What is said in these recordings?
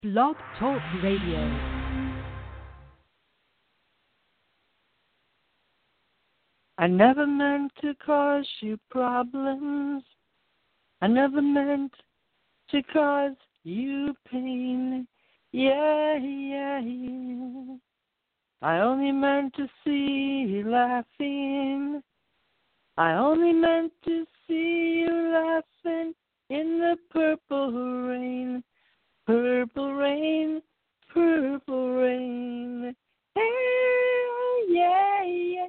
Blog Talk Radio. I never meant to cause you problems. I never meant to cause you pain. Yeah, yeah, yeah. I only meant to see you laughing. I only meant to see you laughing in the purple rain. Purple rain, purple rain. Hey, yeah, yeah.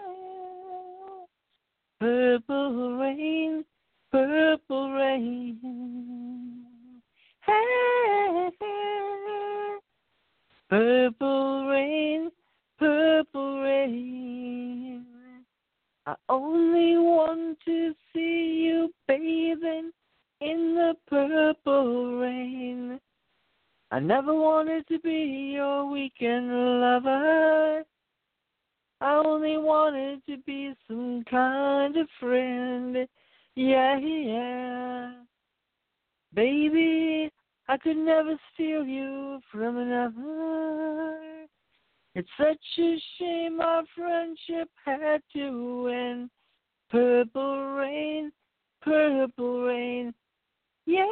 Purple rain, purple rain. Hey, purple rain, purple rain. I only want to see you bathing in the purple rain. I never wanted to be your weekend lover. I only wanted to be some kind of friend. Yeah, yeah. Baby, I could never steal you from another. It's such a shame our friendship had to end. Purple rain, purple rain. Yeah.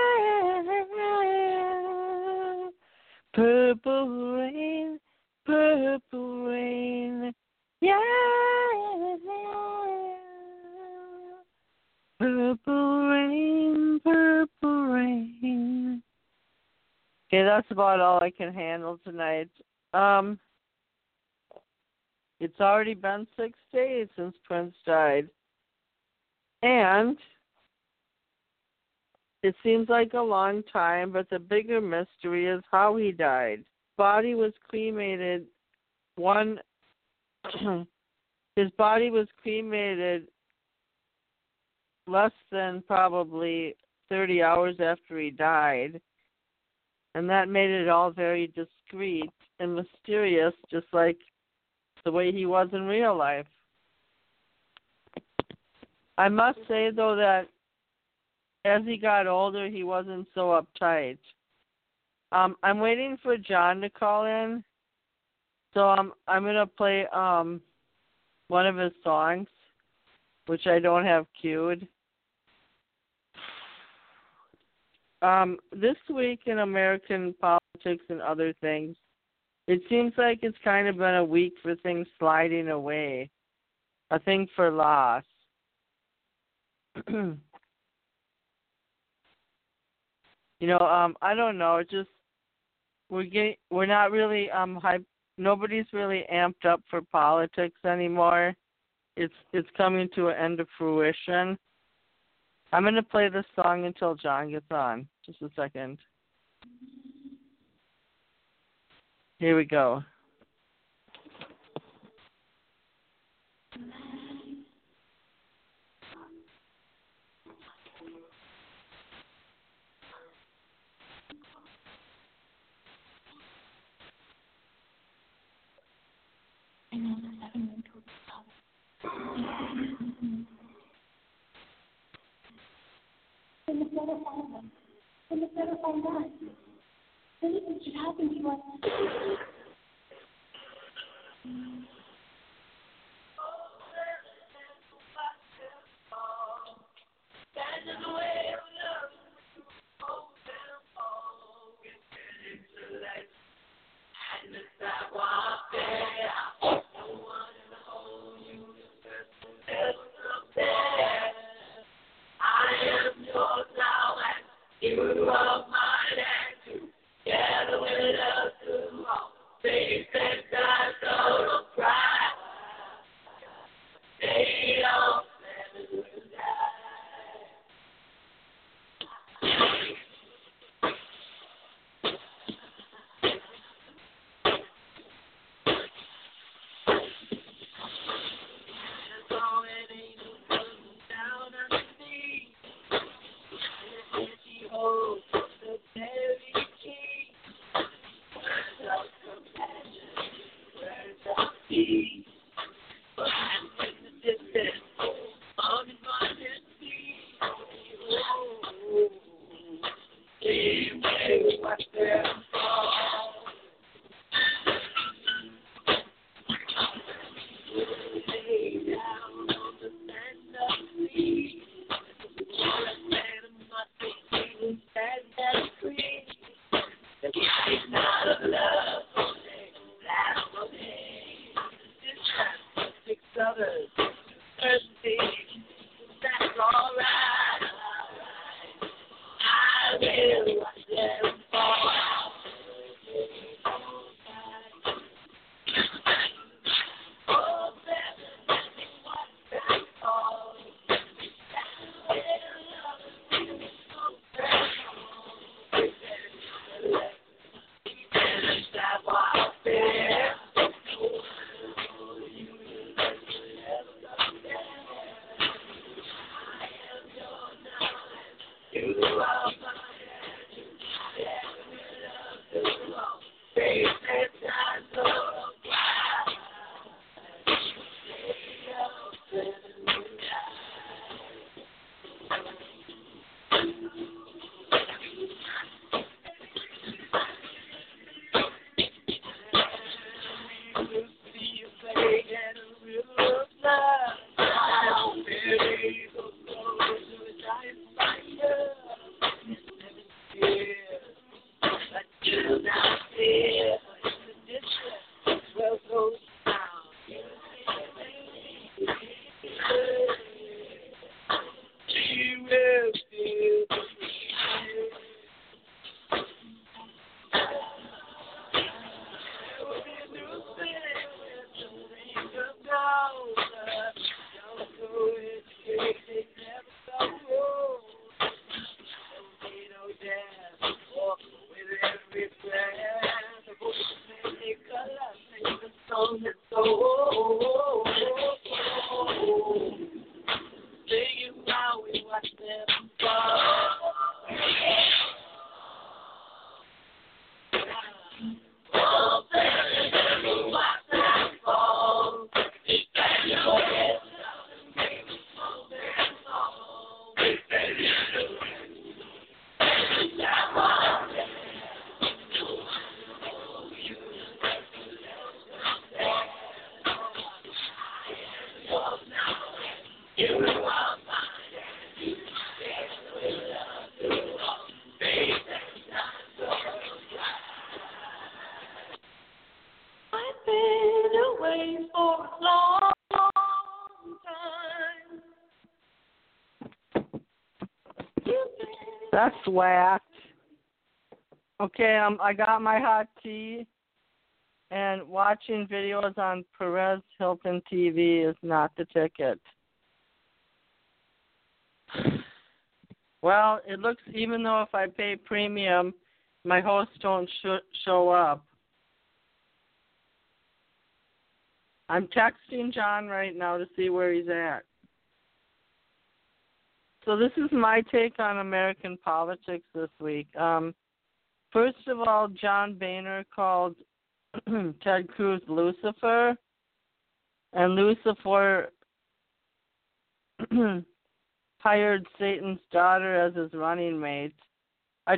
Purple rain, purple rain. Yeah. Purple rain, purple rain. Okay, that's about all I can handle tonight. It's already been 6 days since Prince died. And it seems like a long time, but the bigger mystery is how he died. Body was cremated his body was cremated less than probably 30 hours after he died. And that made it all very discreet and mysterious, just like the way he was in real life. I must say, though, that as he got older, he wasn't so uptight. I'm waiting for John to call in, so I'm going to play one of his songs, which I don't have queued. This week in American politics and other things, it seems like it's kind of been a week for things sliding away, a thing for loss. I don't know. Just we're not really nobody's really amped up for politics anymore. It's coming to an end of fruition. I'm gonna play this song until John gets on. Just a second. Here we go. Anything should happen to us. You are mine and together with us tomorrow. They said that don't cry. They don't never watch there. feel the distance well goes down. She will feel the That's whacked. Okay, I got my hot tea, and watching videos on Perez Hilton TV is not the ticket. Well, it looks, even though if I pay premium, my hosts don't show up. I'm texting John right now to see where he's at. So this is my take on American politics this week. First of all, John Boehner called Ted Cruz Lucifer, and Lucifer hired Satan's daughter as his running mate. I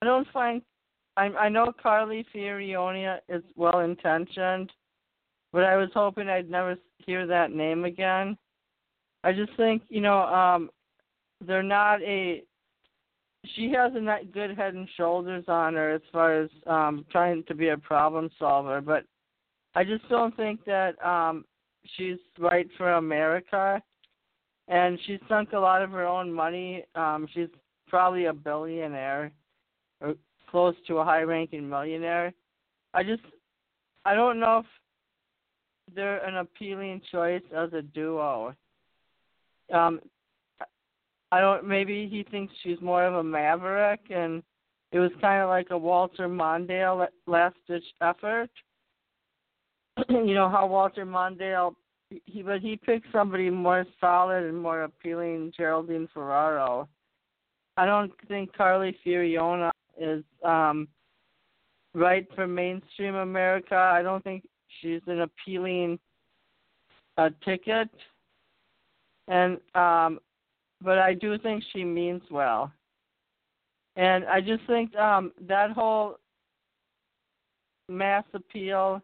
know Carly Fiorina is well intentioned, but I was hoping I'd never hear that name again. I just think, they're not she has a not good head and shoulders on her as far as trying to be a problem solver, but I just don't think that she's right for America, and she's sunk a lot of her own money. She's probably a billionaire or close to a high-ranking millionaire. I don't know if they're an appealing choice as a duo. Maybe he thinks she's more of a maverick, and it was kind of like a Walter Mondale last-ditch effort. How Walter Mondale, he picked somebody more solid and more appealing, Geraldine Ferraro. I don't think Carly Fiorina is right for mainstream America. I don't think she's an appealing ticket, and but I do think she means well. And I just think that whole mass appeal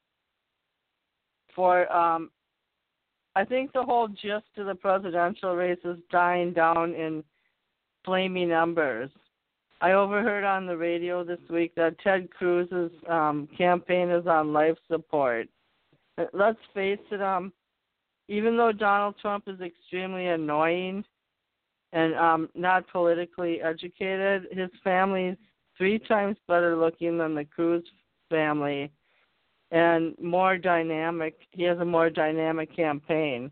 for, I think the whole gist of the presidential race is dying down in flaming embers. I overheard on the radio this week that Ted Cruz's campaign is on life support. Let's face it, even though Donald Trump is extremely annoying and not politically educated, his family's 3 times better looking than the Cruz family and more dynamic. He has a more dynamic campaign.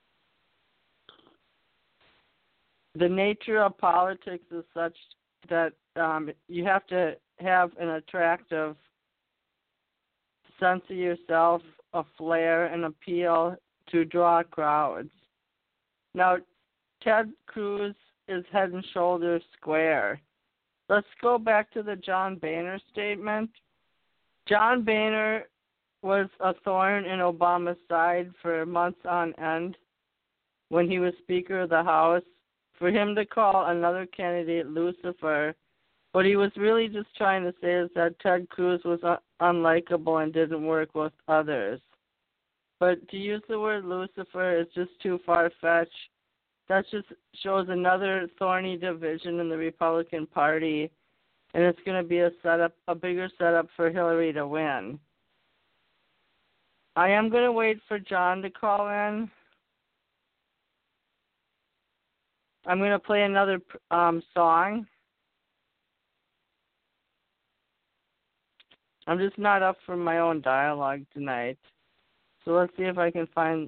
The nature of politics is such that you have to have an attractive sense of yourself, a flair, an appeal to draw crowds. Now, Ted Cruz is head and shoulders square. Let's go back to the John Boehner statement. John Boehner was a thorn in Obama's side for months on end when he was Speaker of the House. For him to call another candidate Lucifer, what he was really just trying to say is that Ted Cruz was unlikable and didn't work with others. But to use the word Lucifer is just too far-fetched. That just shows another thorny division in the Republican Party and it's going to be a bigger setup for Hillary to win. I am going to wait for John to call in. I'm going to play another song. I'm just not up for my own dialogue tonight. So let's see if I can find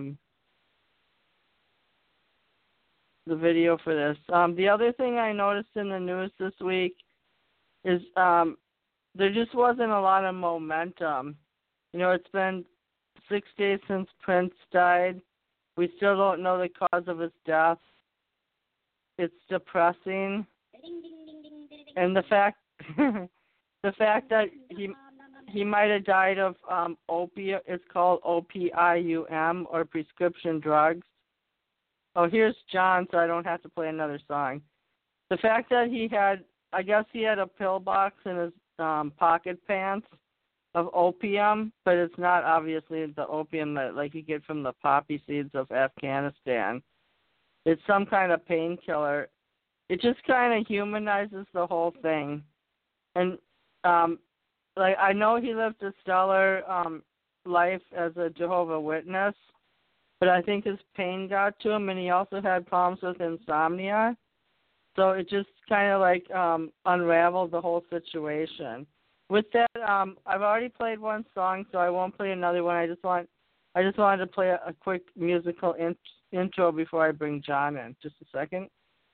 the video for this. The other thing I noticed in the news this week is there just wasn't a lot of momentum. You know, it's been 6 days since Prince died. We still don't know the cause of his death. It's depressing. And the fact that he might have died of opium, it's called OPIUM, or prescription drugs. Oh, here's John, so I don't have to play another song. The fact that I guess he had a pill box in his pocket pants of opium, but it's not obviously the opium that like you get from the poppy seeds of Afghanistan. It's some kind of painkiller. It just kind of humanizes the whole thing. And like I know he lived a stellar life as a Jehovah's Witness, but I think his pain got to him, and he also had problems with insomnia. So it just kind of like unraveled the whole situation. With that, I've already played one song, so I won't play another one. I just wanted to play a quick musical intro before I bring John in. Just a second.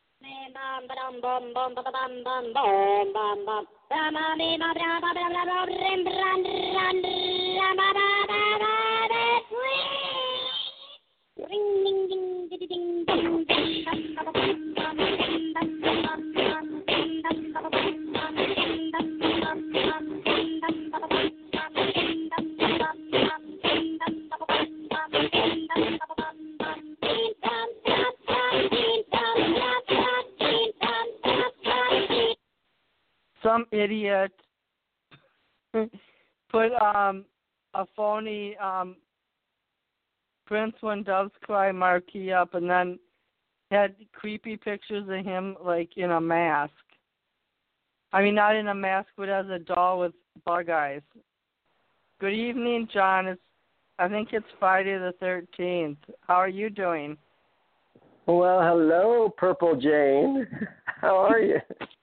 Some idiot put a phony Prince When Doves Cry marquee up, and then had creepy pictures of him like in a mask. I mean, not in a mask, but as a doll with bug eyes. Good evening, John. I think it's Friday the 13th. How are you doing? Well, hello, Purple Jane. How are you?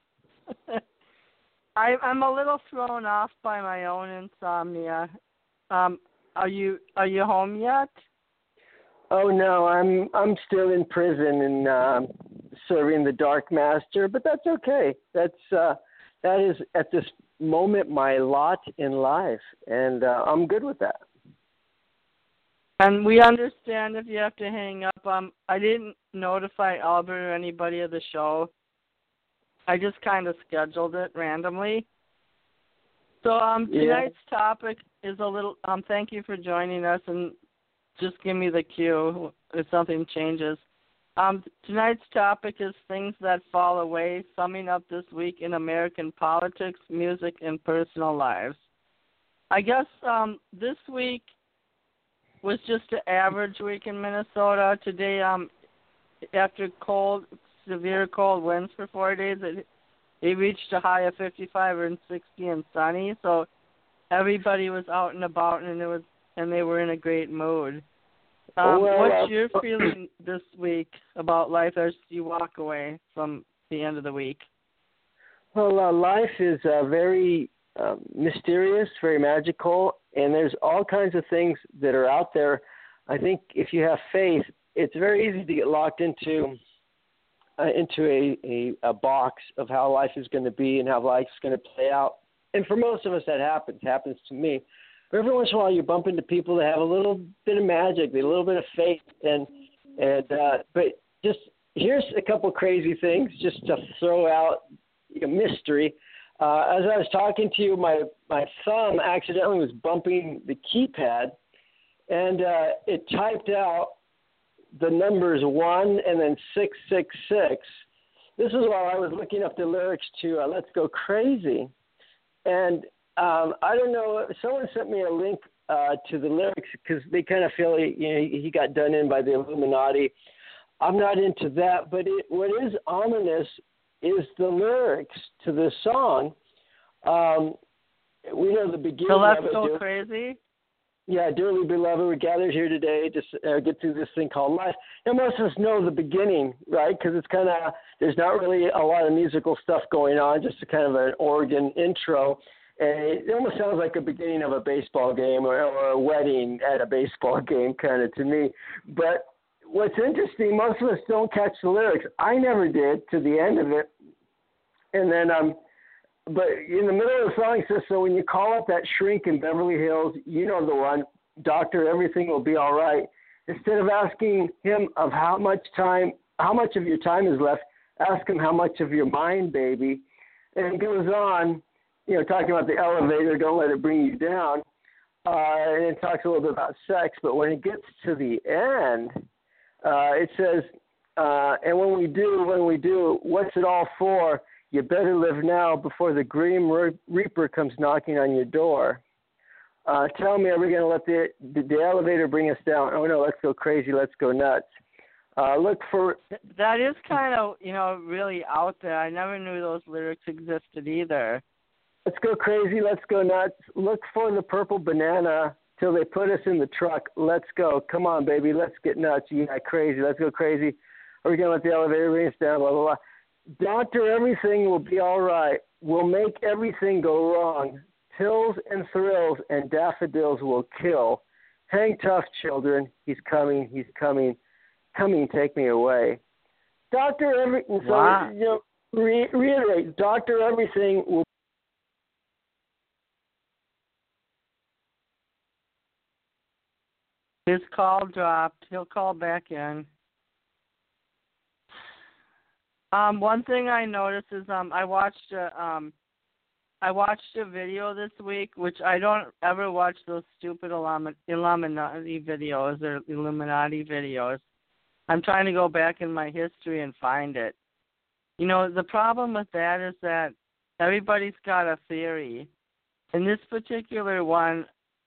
I'm a little thrown off by my own insomnia. Are you home yet? Oh no, I'm still in prison and serving the Dark Master, but that's okay. That is at this moment my lot in life, and I'm good with that. And we understand if you have to hang up. I didn't notify Albert or anybody of the show. I just kind of scheduled it randomly. So tonight's topic is a little. Thank you for joining us, and just give me the cue if something changes. Tonight's topic is things that fall away, summing up this week in American politics, music, and personal lives. I guess this week was just an average week in Minnesota. Today, after severe cold winds for 4 days, it reached a high of 55 and 60 and sunny. So everybody was out and about, and they were in a great mood. What's your feeling this week about life as you walk away from the end of the week? Well, life is very mysterious, very magical, and there's all kinds of things that are out there. I think if you have faith, it's very easy to get locked into a box of how life is going to be and how life's going to play out. And for most of us, that happens to me. But every once in a while, you bump into people that have a little bit of magic, a little bit of faith, but just here's a couple crazy things just to throw out a mystery. As I was talking to you, my thumb accidentally was bumping the keypad, and it typed out the numbers 1 and then 666. This is while I was looking up the lyrics to Let's Go Crazy. And I don't know, someone sent me a link to the lyrics because they kind of feel he got done in by the Illuminati. I'm not into that, but what is ominous is the lyrics to this song. We know the beginning So let's of it. go crazy. Yeah, dearly beloved, we're gathered here today to get through this thing called life. And most of us know the beginning, right? Because it's kind of, there's not really a lot of musical stuff going on, just a kind of an organ intro. And it almost sounds like a beginning of a baseball game or a wedding at a baseball game kind of to me. But what's interesting, most of us don't catch the lyrics. I never did to the end of it. And then but in the middle of the song, it says, so when you call up that shrink in Beverly Hills, you know the one, doctor, everything will be all right. Instead of asking him of how much of your time is left, ask him how much of your mind, baby. And it goes on, talking about the elevator, don't let it bring you down. And it talks a little bit about sex. But when it gets to the end, it says, and when we do, what's it all for? You better live now before the Grim Reaper comes knocking on your door. Tell me, are we going to let the elevator bring us down? Oh, no, let's go crazy. Let's go nuts. Look for... That is kind of, really out there. I never knew those lyrics existed either. Let's go crazy. Let's go nuts. Look for the purple banana till they put us in the truck. Let's go. Come on, baby. Let's get nuts. Yeah, crazy. Let's go crazy. Are we going to let the elevator bring us down? Blah, blah, blah. Doctor, everything will be all right. We'll make everything go wrong. Pills and thrills and daffodils will kill. Hang tough, children. He's coming. He's coming. Coming, take me away. Doctor, everything. Wow. So, reiterate. Doctor, everything will. His call dropped. He'll call back in. One thing I noticed is I watched a video this week, which I don't ever watch those stupid Illuminati videos. I'm trying to go back in my history and find it. The problem with that is that everybody's got a theory. In this particular one,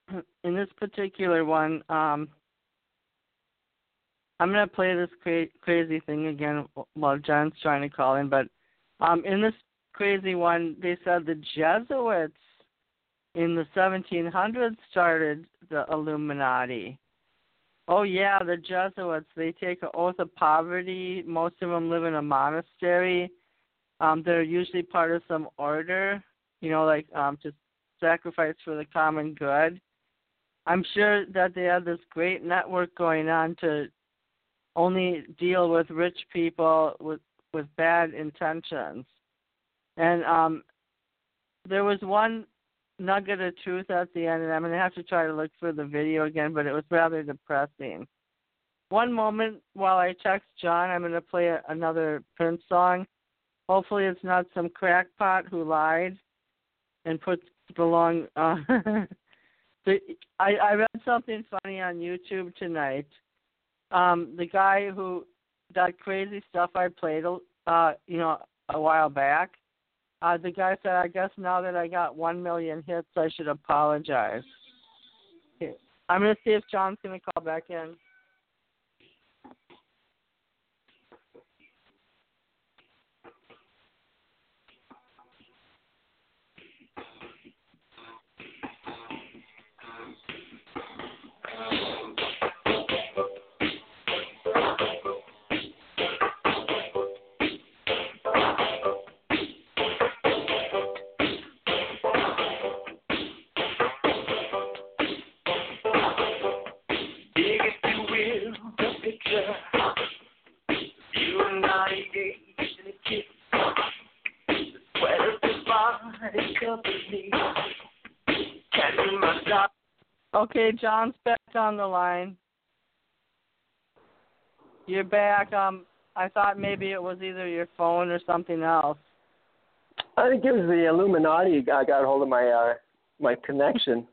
I'm going to play this crazy thing again while John's trying to call in, but in this crazy one, they said the Jesuits in the 1700s started the Illuminati. Oh, yeah, the Jesuits, they take an oath of poverty. Most of them live in a monastery. They're usually part of some order, to sacrifice for the common good. I'm sure that they have this great network going on to only deal with rich people with bad intentions. And there was one nugget of truth at the end, and I'm going to have to try to look for the video again, but it was rather depressing. One moment while I text John, I'm going to play another Prince song. Hopefully it's not some crackpot who lied and put the wrong... I read something funny on YouTube tonight. The guy who that crazy stuff I played, a while back, the guy said, I guess now that I got 1 million hits, I should apologize. Okay. I'm going to see if John's going to call back in. Okay, John's back on the line. You're back. I thought maybe it was either your phone or something else. I think it was the Illuminati. I got hold of my connection.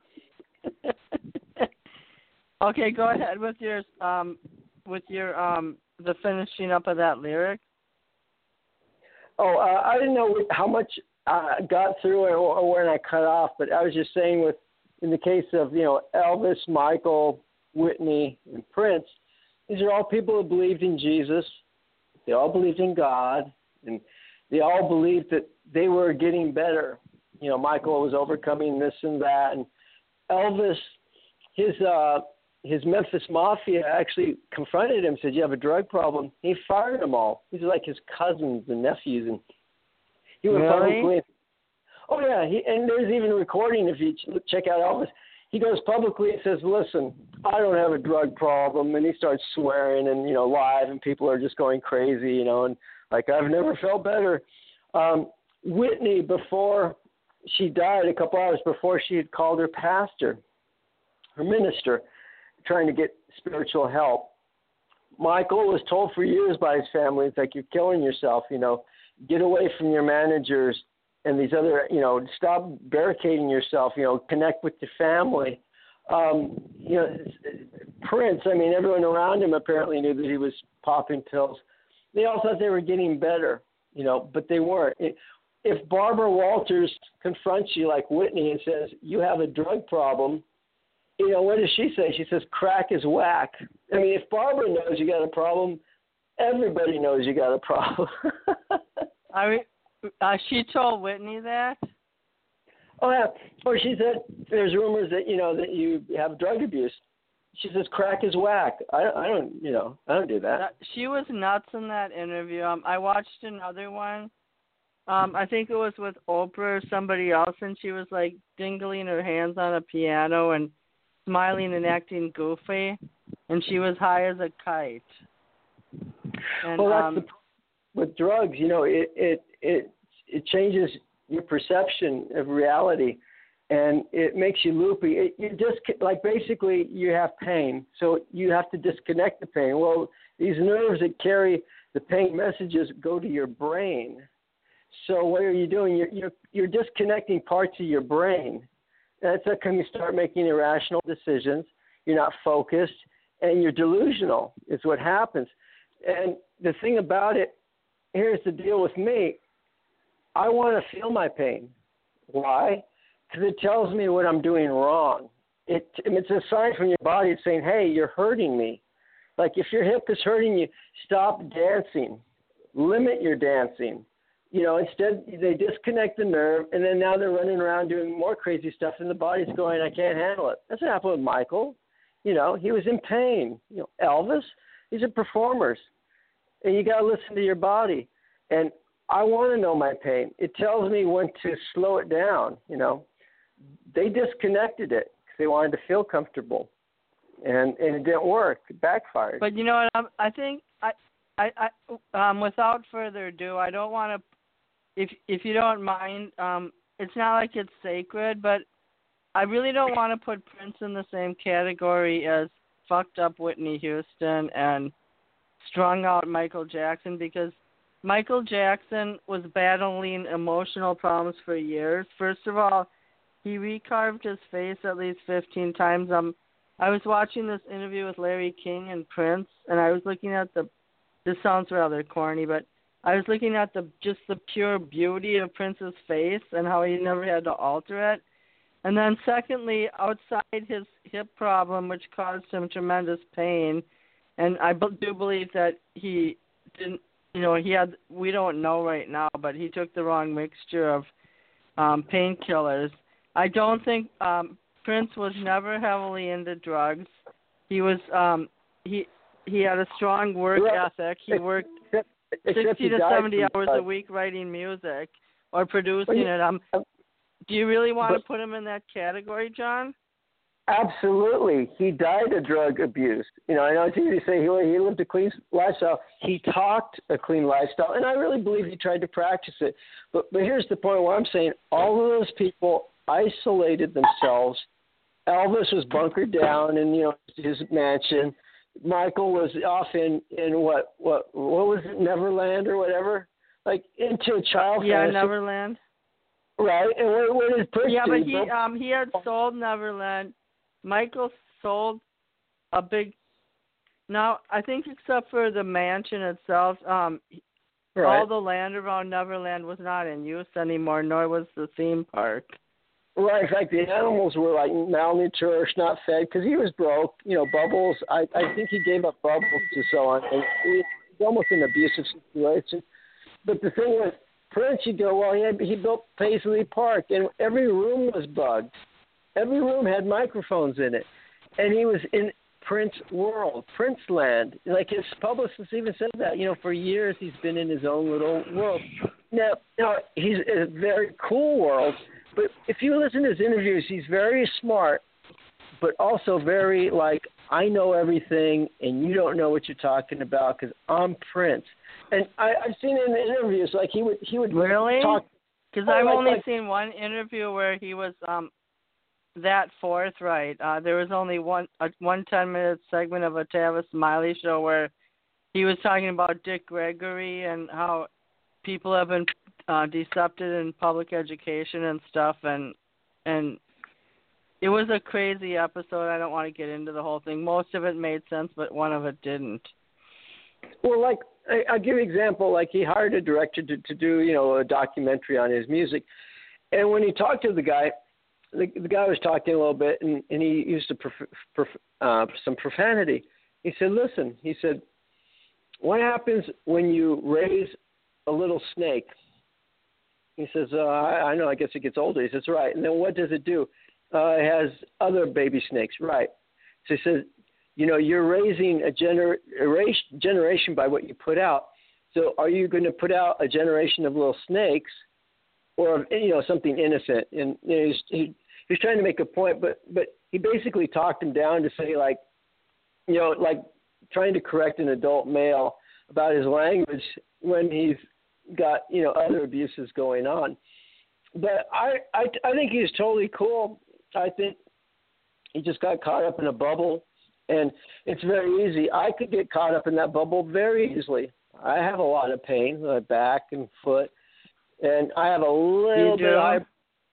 Okay, go ahead with your the finishing up of that lyric. Oh, I didn't know how much I got through or when I cut off, but I was just saying in the case of, Elvis, Michael, Whitney, and Prince, these are all people who believed in Jesus. They all believed in God. And, they all believed that they were getting better. You know, Michael was overcoming this and that, and Elvis, his Memphis Mafia actually confronted him, said, "You have a drug problem." He fired them all. These are like his cousins and nephews, and he went publicly. Oh yeah, and there's even a recording if you check out Elvis. He goes publicly and says, "Listen, I don't have a drug problem," and he starts swearing and live, and people are just going crazy, and like, "I've never felt better." Whitney, before she died, a couple hours before, she had called her pastor, her minister, trying to get spiritual help. Michael was told for years by his family, it's like, "You're killing yourself, get away from your managers and these other, stop barricading yourself, connect with your family." Prince, I mean, everyone around him apparently knew that he was popping pills. They all thought they were getting better, but they weren't. If Barbara Walters confronts you like Whitney and says, "You have a drug problem," what does she say? She says, "Crack is whack." I mean, if Barbara knows you got a problem, everybody knows you got a problem. She told Whitney that? Oh, yeah. Or she said, there's rumors that, that you have drug abuse. She says, "Crack is whack." I don't do that. She was nuts in that interview. I watched another one. I think it was with Oprah or somebody else, and she was like dingling her hands on a piano and smiling and acting goofy, and she was high as a kite. And, well, that's with drugs, it changes your perception of reality, and it makes you loopy. You just basically you have pain, so you have to disconnect the pain. Well, these nerves that carry the pain messages go to your brain. So what are you doing? You're disconnecting parts of your brain. That's how come you start making irrational decisions. You're not focused, and you're delusional is what happens. And the thing about it, here's the deal with me. I want to feel my pain. Why? Because it tells me what I'm doing wrong. It's a sign from your body. It's saying, "Hey, you're hurting me." Like if your hip is hurting you, stop dancing. Limit your dancing. Instead they disconnect the nerve, and then now they're running around doing more crazy stuff, and the body's going, "I can't handle it." That's what happened with Michael. He was in pain. Elvis, these are performers, and you got to listen to your body. And I want to know my pain. It tells me when to slow it down. They disconnected it because they wanted to feel comfortable, and it didn't work. It backfired. But you know what? I think I without further ado, I don't want to. If you don't mind, it's not like it's sacred, but I really don't want to put Prince in the same category as fucked up Whitney Houston and strung out Michael Jackson, because Michael Jackson was battling emotional problems for years. First of all, he recarved his face at least 15 times. I was watching this interview with Larry King and Prince, and I was looking at this sounds rather corny, but I was looking at the pure beauty of Prince's face and how he never had to alter it. And then secondly, outside his hip problem, which caused him tremendous pain, and I do believe that he didn't, we don't know right now, but he took the wrong mixture of painkillers. I don't think Prince was never heavily into drugs. He was he had a strong work ethic. He worked 60 to 70 hours a week writing music or producing it. Do you really want to put him in that category, John? Absolutely. He died of drug abuse. I know it's easy to say he lived a clean lifestyle. He talked a clean lifestyle, and I really believe he tried to practice it. But here's the point where I'm saying all of those people isolated themselves. Elvis was bunkered down in his mansion. Michael was off in what was it, Neverland or whatever, like into a child fantasy. Neverland. Right, and what did Prince do? Yeah, but he had sold Neverland. Michael sold a big. Now I think except for the mansion itself, all the land around Neverland was not in use anymore, nor was the theme park. Right. In fact, the animals were like malnourished, not fed, because he was broke. Bubbles. I think he gave up Bubbles to so on. And it was almost an abusive situation. But the thing was, Prince, you go, well, he built Paisley Park, and every room was bugged. Every room had microphones in it, and he was in Prince world, Prince land. Like his publicist even said that. For years he's been in his own little world. Now he's in a very cool world, but if you listen to his interviews, he's very smart, but also very like, I know everything, and you don't know what you're talking about because I'm Prince. And I've seen in interviews like he would really talk. Because I've only seen one interview where he was that forthright. There was only one 10-minute segment of a Tavis Smiley show where he was talking about Dick Gregory and how people have been decepted in public education and stuff, and it was a crazy episode. I don't want to get into the whole thing. Most of it made sense, but one of it didn't. Well, like I'll give you an example. Like he hired a director to do a documentary on his music, and when he talked to the guy was talking a little bit, and he used some profanity. He said, "Listen," he said, "what happens when you raise a little snake?" He says, "I know. I guess it gets older." He says, "Right." And then what does it do? It has other baby snakes, right? So he says, you're raising a generation by what you put out. So are you going to put out a generation of little snakes, or something innocent? And he's trying to make a point, but he basically talked him down to say like trying to correct an adult male about his language when he's got other abuses going on. But I think he's totally cool. I think he just got caught up in a bubble, and it's very easy. I could get caught up in that bubble very easily. I have a lot of pain in my back and foot, and I have a little bit of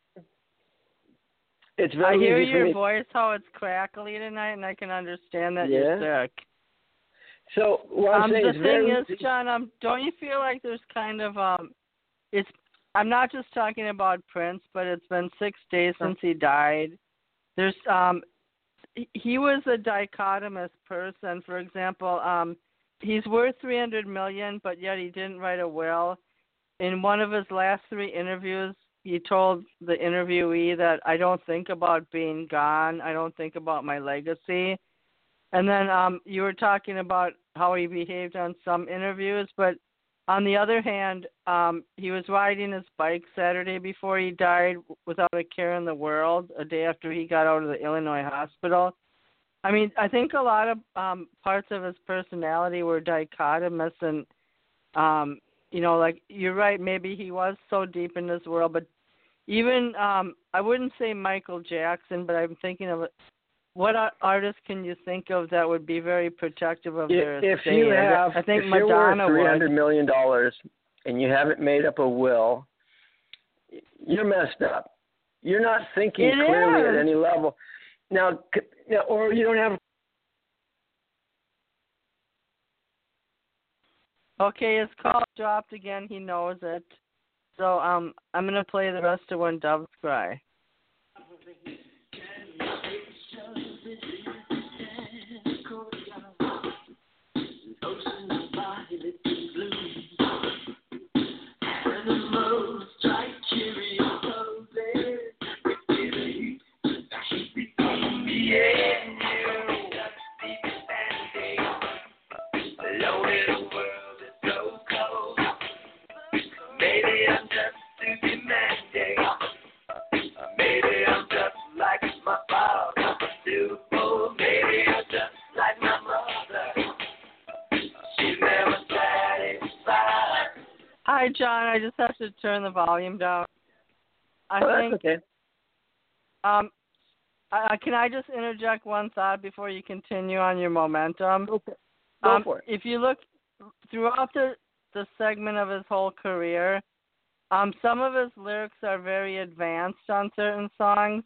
it's very I hear easy for your me. voice, how it's crackly tonight, and I can understand that Yeah. you're sick. So what I'm saying the is thing very is, John, don't you feel like there's kind of it's I'm not just talking about Prince, but it's been 6 days since he died. There's he was a dichotomous person. For example, he's worth $300 million, but yet he didn't write a will. In one of his last 3 interviews, he told the interviewee that I don't think about being gone. I don't think about my legacy. And then you were talking about how he behaved on some interviews, but on the other hand, he was riding his bike Saturday before he died without a care in the world, a day after he got out of the Illinois hospital. I mean, I think a lot of parts of his personality were dichotomous, and, like, you're right, maybe he was so deep in this world, but even, I wouldn't say Michael Jackson, but I'm thinking of what artist can you think of that would be very protective of their estate? I think Madonna you're worth $300 million and you haven't made up a will, you're messed up. You're not thinking clearly at any level. Now, or you don't have. Okay, his call dropped again. He knows it. So I'm going to play the rest of When Doves Cry. Hi, John. I just have to turn the volume down. That's okay. Can I just interject one thought before you continue on your momentum? Okay. Go for it. If you look throughout the segment of his whole career, some of his lyrics are very advanced on certain songs.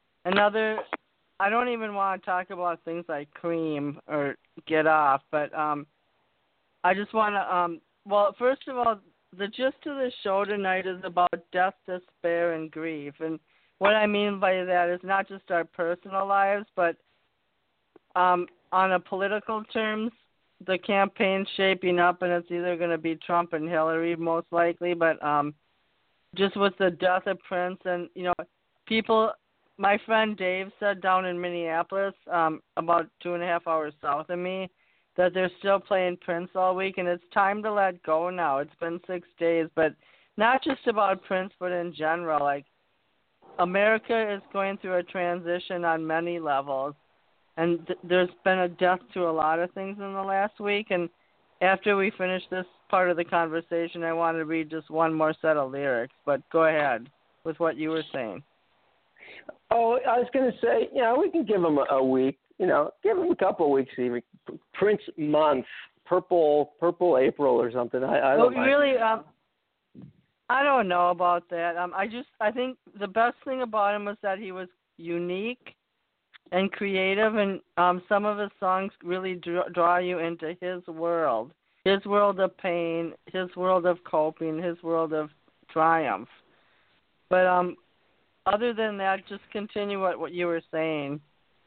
I don't even want to talk about things like Cream or Get Off, but I just want to, well, first of all, the gist of the show tonight is about death, despair, and grief. And what I mean by that is not just our personal lives, but on a political terms, the campaign's shaping up, and it's either going to be Trump and Hillary most likely. But just with the death of Prince, and people, my friend Dave said down in Minneapolis, about 2.5 hours south of me, that they're still playing Prince all week, and it's time to let go now. It's been 6 days, but not just about Prince, but in general. Like, America is going through a transition on many levels, and there's been a death to a lot of things in the last week. And after we finish this part of the conversation, I want to read just one more set of lyrics. But go ahead with what you were saying. Oh, I was going to say, we can give him a week. Give him a couple of weeks even. Prince month, purple April or something. I don't mind. Really, I don't know about that. I think the best thing about him was that he was unique and creative, and some of his songs really draw you into his world of pain, his world of coping, his world of triumph. But other than that, just continue what you were saying.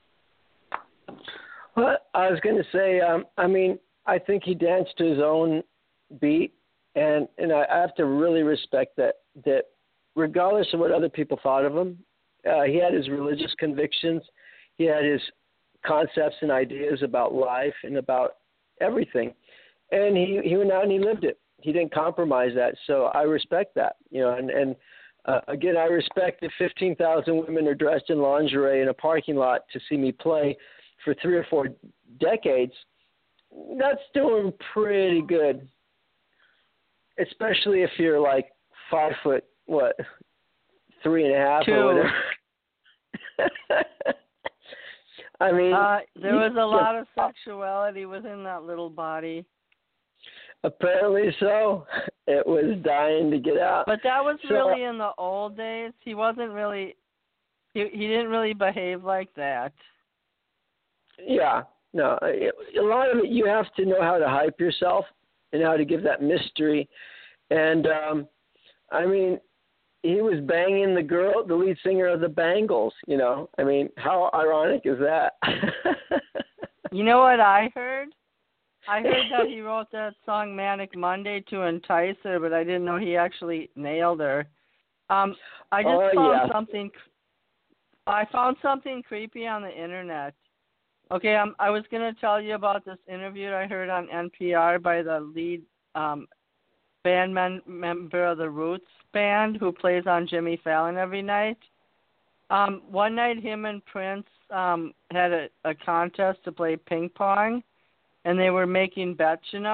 Well, I was going to say, I think he danced to his own beat, and I have to really respect that regardless of what other people thought of him, he had his religious convictions, he had his concepts and ideas about life and about everything, and he went out and he lived it. He didn't compromise that, so I respect that. Again, I respect that 15,000 women are dressed in lingerie in a parking lot to see me play for 3 or 4 decades. That's doing pretty good, especially if you're like 5 foot, 3.5 or whatever. I mean, there was a lot of sexuality within that little body. Apparently so. It was dying to get out. But that was really in the old days. He wasn't really. He didn't really behave like that. Yeah, no. A lot of it, you have to know how to hype yourself and how to give that mystery. And he was banging the lead singer of the Bangles. How ironic is that? You know what I heard? I heard that he wrote that song Manic Monday to entice her, but I didn't know he actually nailed her. I found something. I found something creepy on the internet. Okay, I was going to tell you about this interview I heard on NPR by the lead band member of the Roots band who plays on Jimmy Fallon every night. One night, him and Prince had a contest to play ping pong, and they were making bets, And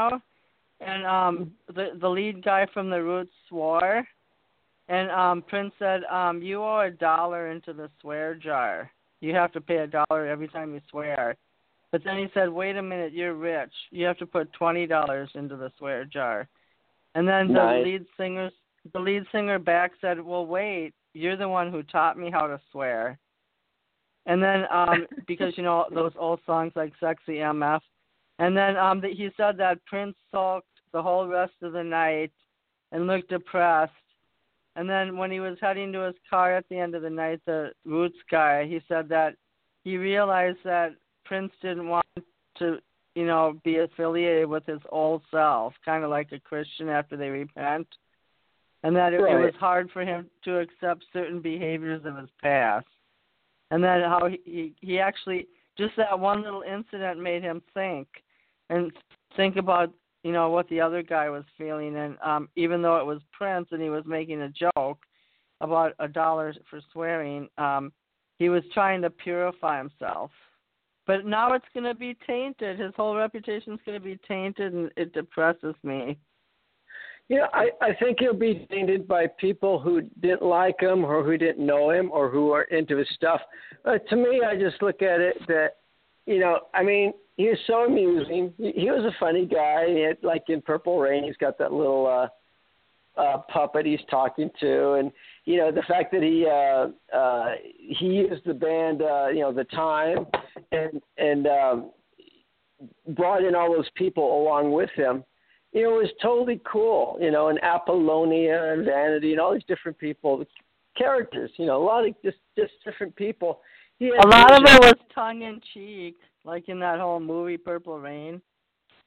the lead guy from the Roots swore, and Prince said, "You owe $1 into the swear jar. You have to pay $1 every time you swear." But then he said, "Wait a minute, you're rich. You have to put $20 into the swear jar." And then the lead singer back said, "Well, wait, you're the one who taught me how to swear." And then because those old songs like Sexy MF. And then he said that Prince sulked the whole rest of the night and looked depressed. And then when he was heading to his car at the end of the night, the Roots guy, he said that he realized that Prince didn't want to, be affiliated with his old self, kind of like a Christian after they repent. And that it was hard for him to accept certain behaviors of his past. And then how he actually, just that one little incident made him think about, what the other guy was feeling. And even though it was Prince and he was making a joke about $1 for swearing, he was trying to purify himself. But now it's going to be tainted. His whole reputation is going to be tainted, and it depresses me. I think he'll be tainted by people who didn't like him or who didn't know him or who are into his stuff. To me, I just look at it that, he was so amusing. He was a funny guy. He had, like in Purple Rain, he's got that little puppet he's talking to. And, the fact that he used the band, The Time, and brought in all those people along with him. It was totally cool, and Apollonia and Vanity and all these different people, characters, a lot of just different people. A lot of it was tongue-in-cheek, like in that whole movie Purple Rain.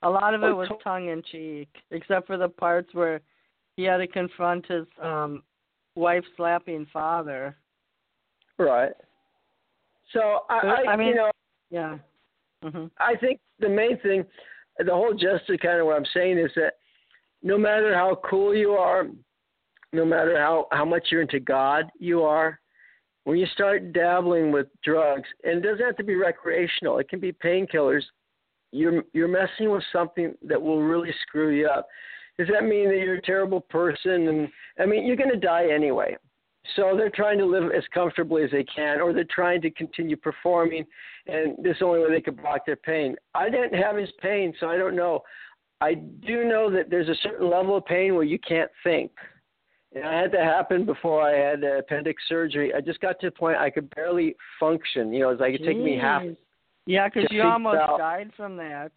A lot of it was to- tongue in cheek, except for the parts where he had to confront his wife slapping father. Right. So I mean, you know, yeah. Mm-hmm. I think the main thing, the whole gist of kind of what I'm saying is that no matter how cool you are, no matter how much you're into God you are, when you start dabbling with drugs, and it doesn't have to be recreational, it can be painkillers, you're messing with something that will really screw you up. Does that mean that you're a terrible person? And I mean, you're going to die anyway. So they're trying to live as comfortably as they can, or they're trying to continue performing, and this is the only way they could block their pain. I didn't have his pain, so I don't know. I do know that there's a certain level of pain where you can't think. And I had that happen before I had appendix surgery. I just got to the point I could barely function. You know, it's like it took me half. Yeah, because you think almost about- died from that.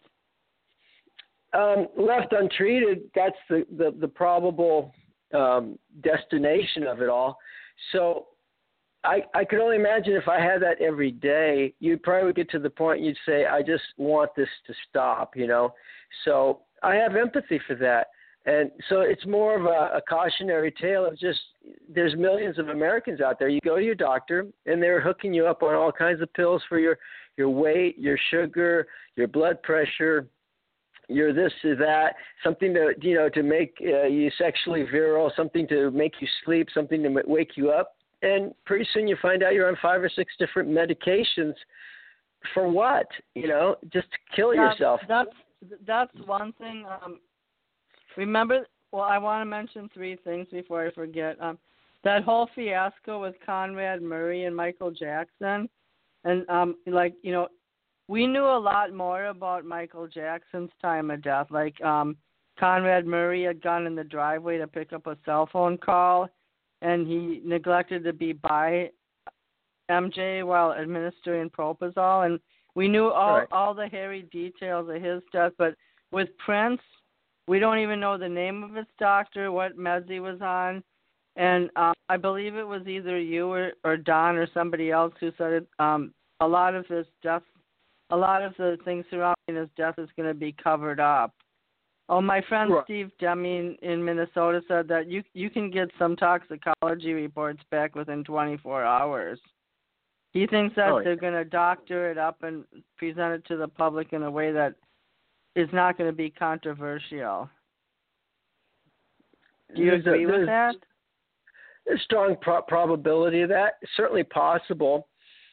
Left untreated, that's the probable destination of it all. So I could only imagine if I had that every day, you'd probably get to the point you'd say, I just want this to stop, you know. So I have empathy for that. And so it's more of a cautionary tale of just there's millions of Americans out there. You go to your doctor, and they're hooking you up on all kinds of pills for your weight, your sugar, your blood pressure, your this or that, something to, you know, to make you sexually virile, something to make you sleep, something to wake you up. And pretty soon you find out you're on 5 or 6 different medications for what? You know, just to kill yourself. That's one thing. Remember, well, I want to mention 3 things before I forget. That whole fiasco with Conrad Murray and Michael Jackson, and like, you know, we knew a lot more about Michael Jackson's time of death. Like, Conrad Murray had gone in the driveway to pick up a cell phone call, and he neglected to be by MJ while administering Propofol, and we knew all the hairy details of his death. But with Prince, we don't even know the name of his doctor, what meds he was on, and I believe it was either you or Don or somebody else who said a lot of his death, a lot of the things surrounding his death is going to be covered up. Oh, my friend Steve Deming in Minnesota said that you can get some toxicology reports back within 24 hours. He thinks that they're going to doctor it up and present it to the public in a way that is not going to be controversial. Do you agree with that? There's strong probability of that. It's certainly possible.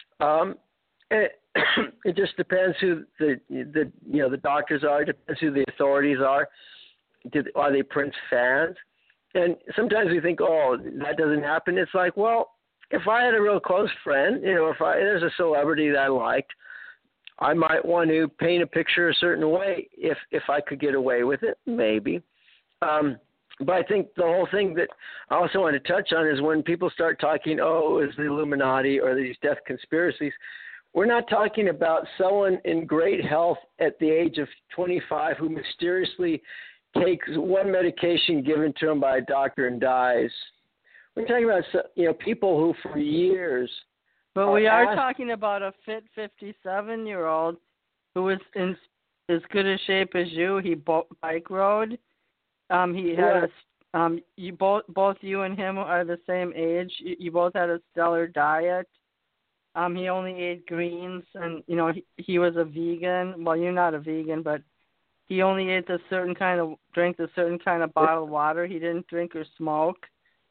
It just depends who the doctors are. It depends who the authorities are. Are they Prince fans? And sometimes we think, oh, that doesn't happen. It's like, well, if I had a real close friend, you know, if there's a celebrity that I liked, I might want to paint a picture a certain way if I could get away with it, maybe. But I think the whole thing that I also want to touch on is when people start talking, oh, it's the Illuminati or these death conspiracies, we're not talking about someone in great health at the age of 25 who mysteriously takes one medication given to him by a doctor and dies. We're talking about, you know, people who for years. But we are talking about a fit 57-year-old who is in as good a shape as you. He bike rode. He had you both you and him are the same age. You both had a stellar diet. He only ate greens, and you know he was a vegan. Well, you're not a vegan, but he only ate drank a certain kind of bottled water. He didn't drink or smoke.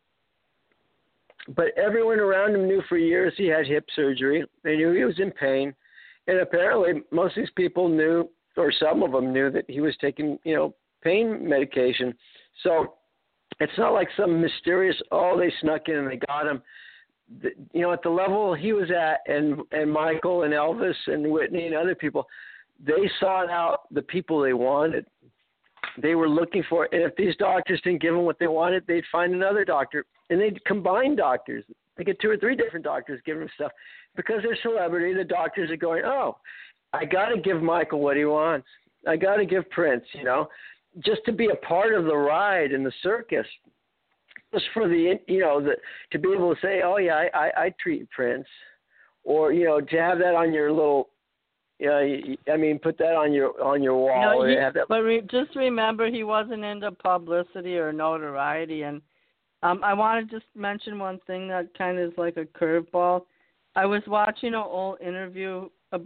But everyone around him knew for years he had hip surgery. They knew he was in pain. And apparently most of these people knew, or some of them knew, that he was taking, you know, pain medication. So it's not like some mysterious, they snuck in and they got him. You know, at the level he was at, and Michael and Elvis and Whitney and other people, they sought out the people they wanted. They were looking for it. And if these doctors didn't give them what they wanted, they'd find another doctor. And they'd combine doctors. They get 2 or 3 different doctors giving them stuff. Because they're celebrity, the doctors are going, oh, I got to give Michael what he wants. I got to give Prince, you know, just to be a part of the ride in the circus. Just for the, you know, to be able to say, oh, yeah, I treat Prince. Or, you know, to have that on your little, I mean, put that on your wall. No, but just remember, he wasn't into publicity or notoriety. And I want to just mention one thing that kind of is like a curveball. I was watching an old interview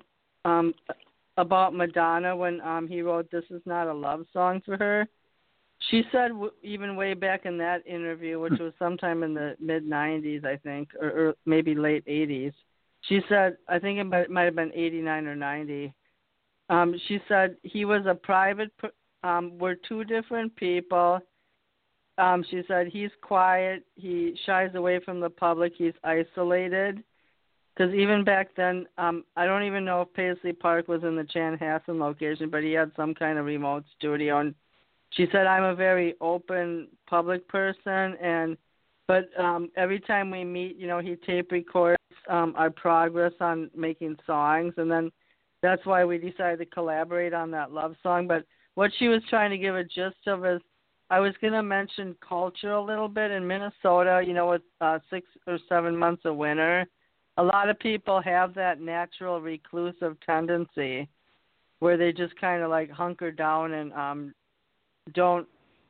about Madonna when he wrote "This Is Not a Love Song" for her. She said, even way back in that interview, which was sometime in the mid-'90s, I think, or maybe late '80s, she said, I think it might have been '89 or '90. She said he was a private. We're two different people. She said he's quiet. He shies away from the public. He's isolated. Because even back then, I don't even know if Paisley Park was in the Chanhassen location, but he had some kind of remote studio. And she said, I'm a very open public person, but every time we meet, he tape records our progress on making songs, and then that's why we decided to collaborate on that love song. But what she was trying to give a gist of is, I was going to mention culture a little bit. In Minnesota, with 6 or 7 months of winter, a lot of people have that natural reclusive tendency where they just kind of like hunker down and don't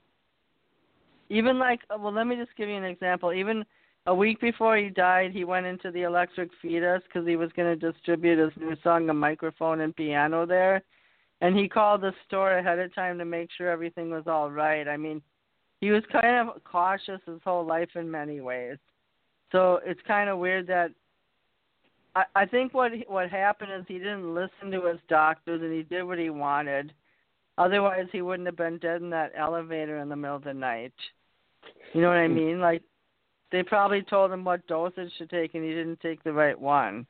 even let me just give you an example. Even a week before he died, he went into the Electric Fetus because he was going to distribute his new song, A Microphone and Piano there. And he called the store ahead of time to make sure everything was all right. I mean, he was kind of cautious his whole life in many ways. So it's kind of weird that I think what happened is he didn't listen to his doctors and he did what he wanted. Otherwise, he wouldn't have been dead in that elevator in the middle of the night. You know what I mean? Like, they probably told him what dosage to take, and he didn't take the right one.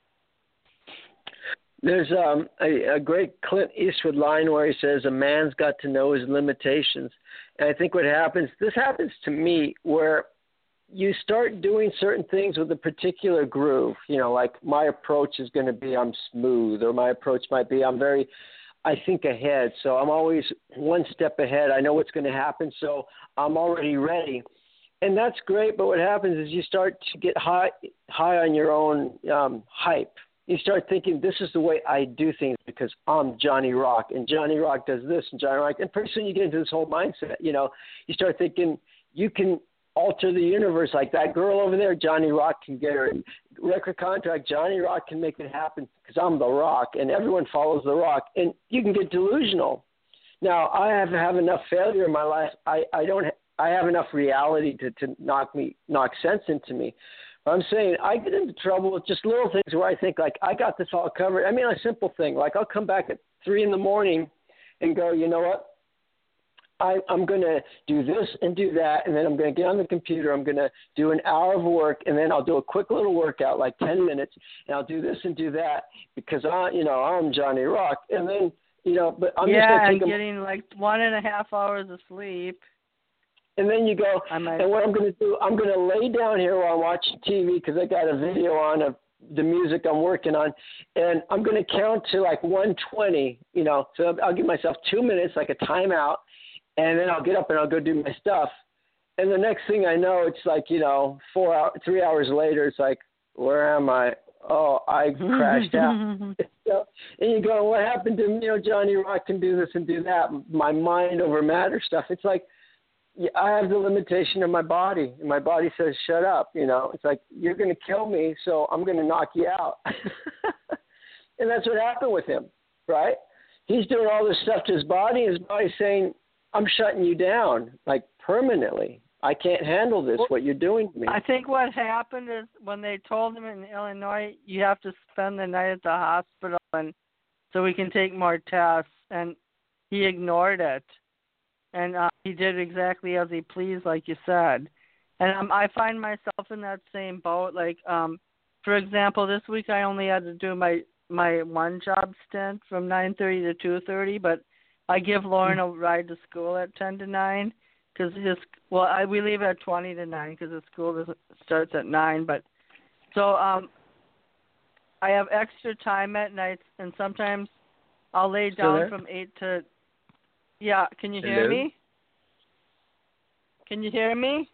There's a great Clint Eastwood line where he says, a man's got to know his limitations. And I think this happens to me, where you start doing certain things with a particular groove. Like my approach is going to be I'm smooth, or my approach might be I think ahead. So I'm always one step ahead. I know what's going to happen, so I'm already ready. And that's great, but what happens is you start to get high on your own hype. You start thinking, this is the way I do things because I'm Johnny Rock, and Johnny Rock does this, and Johnny Rock. And pretty soon you get into this whole mindset. You start thinking you can alter the universe like that girl over there. Johnny Rock can get her record contract. Johnny Rock can make it happen because I'm the Rock, and everyone follows the Rock. And you can get delusional. Now, I have enough failure in my life. I have enough reality to knock sense into me. But I'm saying I get into trouble with just little things where I think, like, I got this all covered. I mean, a simple thing. Like, I'll come back at 3 a.m. and go, you know what? I'm going to do this and do that, and then I'm going to get on the computer. I'm going to do an hour of work, and then I'll do a quick little workout, like 10 minutes, and I'll do this and do that because I'm Johnny Rock. And then, but I'm just going to take getting like 1.5 hours of sleep. And then you go, and what I'm going to do, I'm going to lay down here while I'm watching TV because I got a video on of the music I'm working on, and I'm going to count to like 120, so I'll give myself 2 minutes, like a timeout, and then I'll get up and I'll go do my stuff. And the next thing I know, it's like, 3 hours later, it's like, where am I? Oh, I crashed out. And you go, what happened to, Johnny Rock can do this and do that, my mind over matter stuff. It's like, I have the limitation of my body, and my body says, shut up. It's like, you're going to kill me, so I'm going to knock you out. And that's what happened with him, right? He's doing all this stuff to his body, and his body's saying, I'm shutting you down, like, permanently. I can't handle this, what you're doing to me. I think what happened is when they told him in Illinois, you have to spend the night at the hospital and so we can take more tests, and he ignored it. And he did exactly as he pleased, like you said. And I find myself in that same boat. Like, for example, this week I only had to do my one job stint from 9:30 to 2:30, but I give Lauren a ride to school at 10 to 9 because we leave at 20 to 9 because the school starts at 9. But so I have extra time at night, and sometimes I'll lay down from 8 to. Yeah, can you hear me? Can you hear me?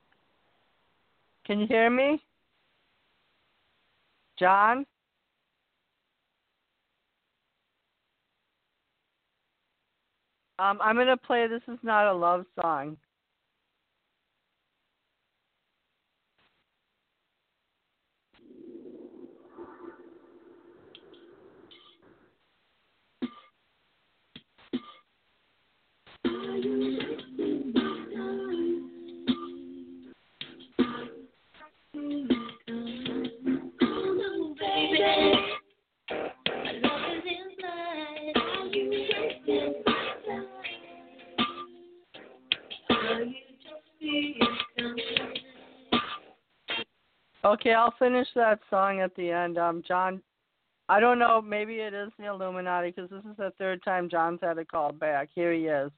Can you hear me? John? I'm going to play This Is Not a Love Song. Okay, I'll finish that song at the end. John, I don't know, maybe it is the Illuminati because this is the third time John's had a call back. Here he is.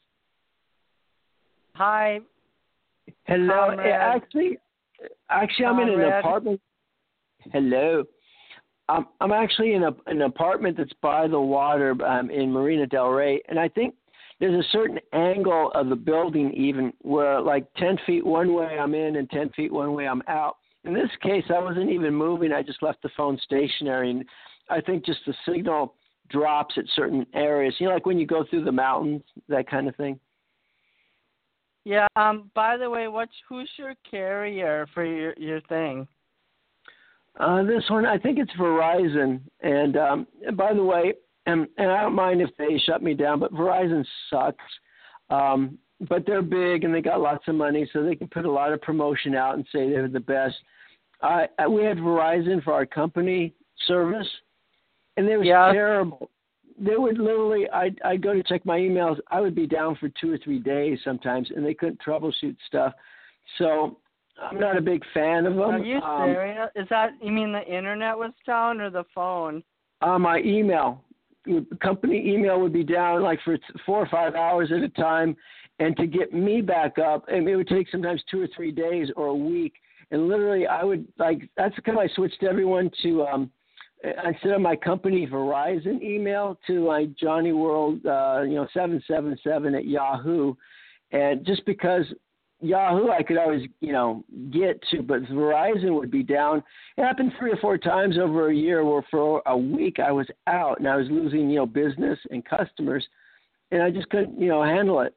Hi. Hello. Comrade. Actually, I'm in an apartment. Hello. I'm actually in an apartment that's by the water in Marina Del Rey, and I think there's a certain angle of the building even where like 10 feet one way I'm in and 10 feet one way I'm out. In this case, I wasn't even moving. I just left the phone stationary, and I think just the signal drops at certain areas. You know, like when you go through the mountains, that kind of thing. Yeah. By the way, who's your carrier for your thing? This one, I think it's Verizon. And by the way, and I don't mind if they shut me down, but Verizon sucks. But they're big and they got lots of money, so they can put a lot of promotion out and say they're the best. We had Verizon for our company service, and they were terrible. They would literally, I'd go to check my emails. I would be down for 2 or 3 days sometimes, and they couldn't troubleshoot stuff. So I'm not a big fan of them. Are you serious? Is that, you mean the internet was down or the phone? My email. Company email would be down like for 4 or 5 hours at a time. And to get me back up, and it would take sometimes 2 or 3 days or a week. And literally, I would that's kind of I switched everyone to instead of my company Verizon email to my Johnny World 777 at Yahoo, and just because Yahoo I could always get to, but Verizon would be down. It happened 3 or 4 times over a year where for a week I was out and I was losing business and customers, and I just couldn't handle it.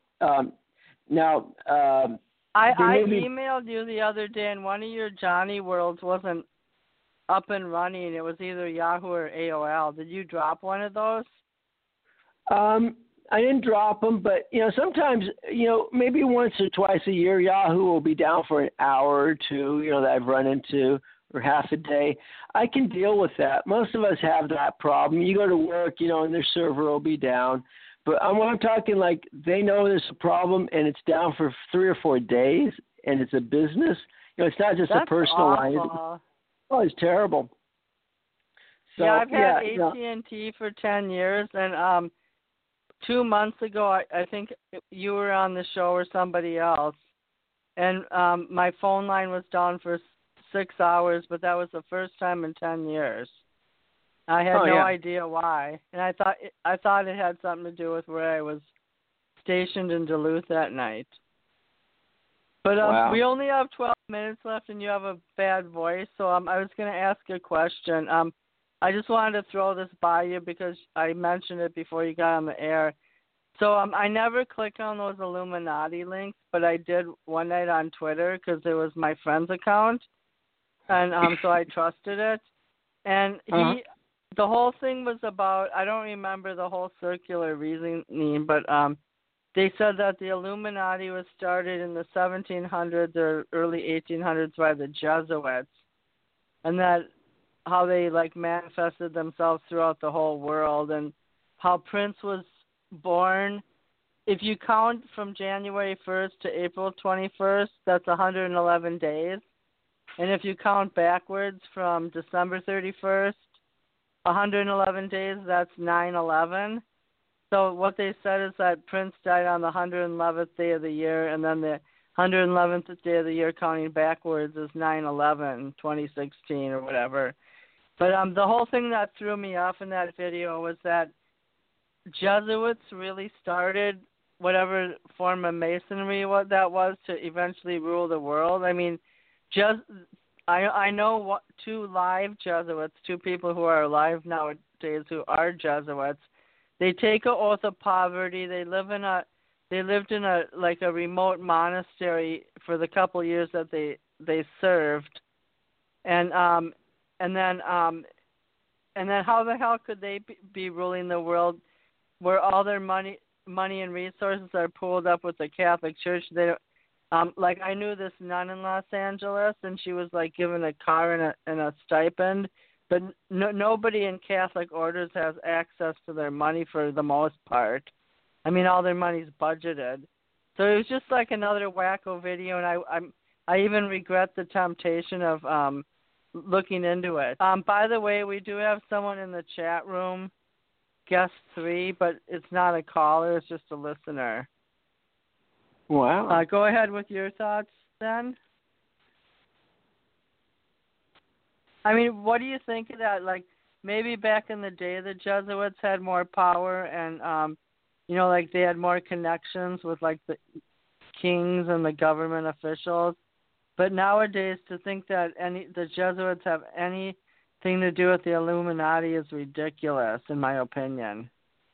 I emailed you the other day, and one of your Johnny Worlds wasn't up and running. It was either Yahoo or AOL. Did you drop one of those? I didn't drop them, but sometimes maybe once or twice a year, Yahoo will be down for an hour or two. That I've run into, or half a day. I can deal with that. Most of us have that problem. You go to work, and their server will be down. But when I'm talking like they know there's a problem and it's down for 3 or 4 days and it's a business, it's not just a personal line. Oh, it's terrible. So, I've had AT&T for 10 years, and 2 months ago, I think you were on the show or somebody else, and my phone line was down for 6 hours, but that was the first time in 10 years. I had no idea why, and I thought it had something to do with where I was stationed in Duluth that night. But we only have 12 minutes left, and you have a bad voice, so I was going to ask a question. I just wanted to throw this by you because I mentioned it before you got on the air. So I never click on those Illuminati links, but I did one night on Twitter because it was my friend's account, and so I trusted it. And the whole thing was about, I don't remember the whole circular reasoning, but they said that the Illuminati was started in the 1700s or early 1800s by the Jesuits, and that how they manifested themselves throughout the whole world, and how Prince was born. If you count from January 1st to April 21st, that's 111 days. And if you count backwards from December 31st, 111 days, that's 9/11. So what they said is that Prince died on the 111th day of the year, and then the 111th day of the year counting backwards is 9/11, 2016 or whatever. But the whole thing that threw me off in that video was that Jesuits really started whatever form of masonry that was to eventually rule the world. I mean, I know 2 live Jesuits, 2 people who are alive nowadays who are Jesuits. They take an oath of poverty. They live in a they lived in a remote monastery for the couple years that they served, and then how the hell could they be ruling the world where all their money and resources are pooled up with the Catholic Church? They like, I knew this nun in Los Angeles, and she was like given a car and a stipend, but nobody in Catholic orders has access to their money for the most part. I mean, all their money's budgeted. So it was just like another wacko video, and I even regret the temptation of looking into it. By the way, we do have someone in the chat room, guest 3, but it's not a caller, it's just a listener. Wow. Go ahead with your thoughts then. I mean, what do you think of that? Like, maybe back in the day the Jesuits had more power and, like they had more connections with like the kings and the government officials. But nowadays, to think that the Jesuits have anything to do with the Illuminati is ridiculous, in my opinion.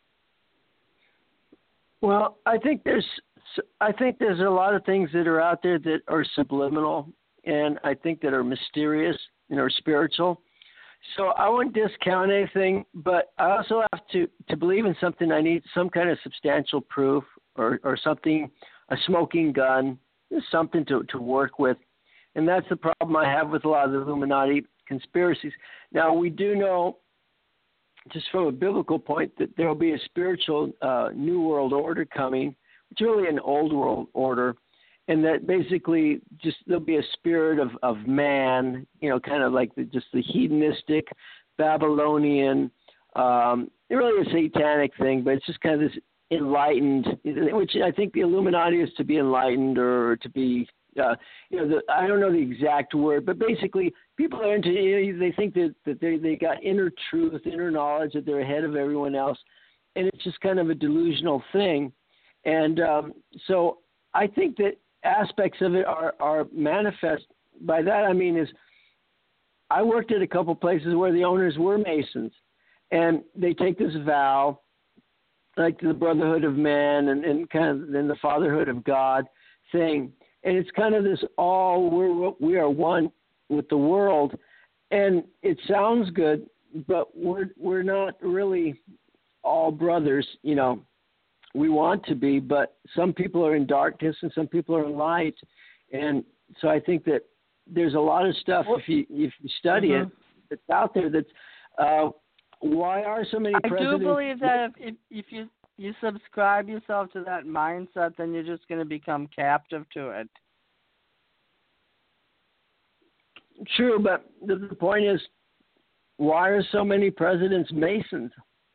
Well, I think there's a lot of things that are out there that are subliminal, and I think that are mysterious and are spiritual. So I wouldn't discount anything, but I also have to believe in something. I need some kind of substantial proof or something, a smoking gun, something to work with. And that's the problem I have with a lot of the Illuminati conspiracies. Now, we do know, just from a biblical point, that there will be a spiritual new world order coming. It's really an old world order, and that basically just there'll be a spirit of man, kind of like just the hedonistic, Babylonian, really a satanic thing, but it's just kind of this enlightened, which I think the Illuminati is to be enlightened or to be, I don't know the exact word, but basically people are into, they think that they got inner truth, inner knowledge, that they're ahead of everyone else, and it's just kind of a delusional thing. And so I think that aspects of it are manifest. By that I mean is I worked at a couple places where the owners were Masons, and they take this vow, like the brotherhood of man and kind of then the fatherhood of God thing. And it's kind of this we are one with the world, and it sounds good, but we're not really all brothers, We want to be, but some people are in darkness and some people are in light, and so I think that there's a lot of stuff if you study it that's out there. That's why are so many presidents? I do believe that if you subscribe yourself to that mindset, then you're just going to become captive to it. True, but the point is, why are so many presidents Masons?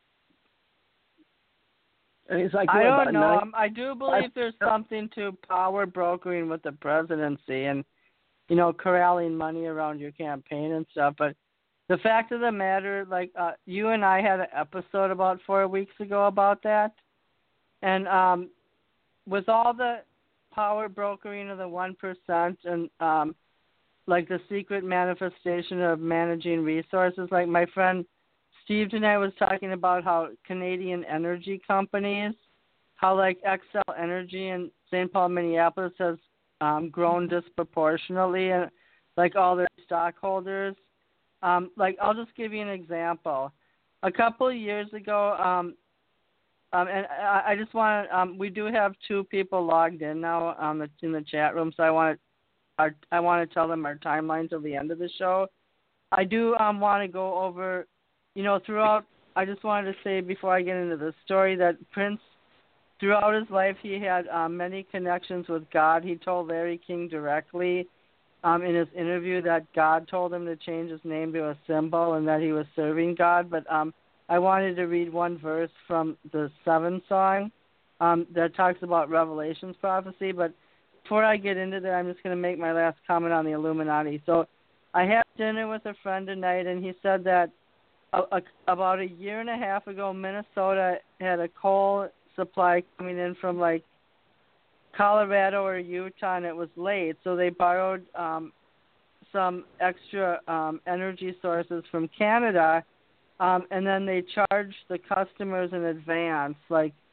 And it's like, I don't know. I do believe there's something to power brokering with the presidency and, corralling money around your campaign and stuff. But the fact of the matter, like you and I had an episode about 4 weeks ago about that. And with all the power brokering of the 1% and like the secret manifestation of managing resources, like my friend Steve tonight was talking about how Canadian energy companies, how like Xcel Energy in St. Paul, Minneapolis has grown disproportionately, and like all their stockholders. Like I'll just give you an example. A couple of years ago, and I just want to, we do have 2 people logged in now in the chat room, so I want to tell them our timeline till the end of the show. I do want to go over. Throughout, I just wanted to say before I get into the story that Prince, throughout his life, he had many connections with God. He told Larry King directly in his interview that God told him to change his name to a symbol and that he was serving God. But I wanted to read one verse from the 7 song that talks about Revelation's prophecy. But before I get into that, I'm just going to make my last comment on the Illuminati. So I had dinner with a friend tonight, and he said that about a year and a half ago, Minnesota had a coal supply coming in from like Colorado or Utah, and it was late, so they borrowed some extra energy sources from Canada, and then they charged the customers in advance, like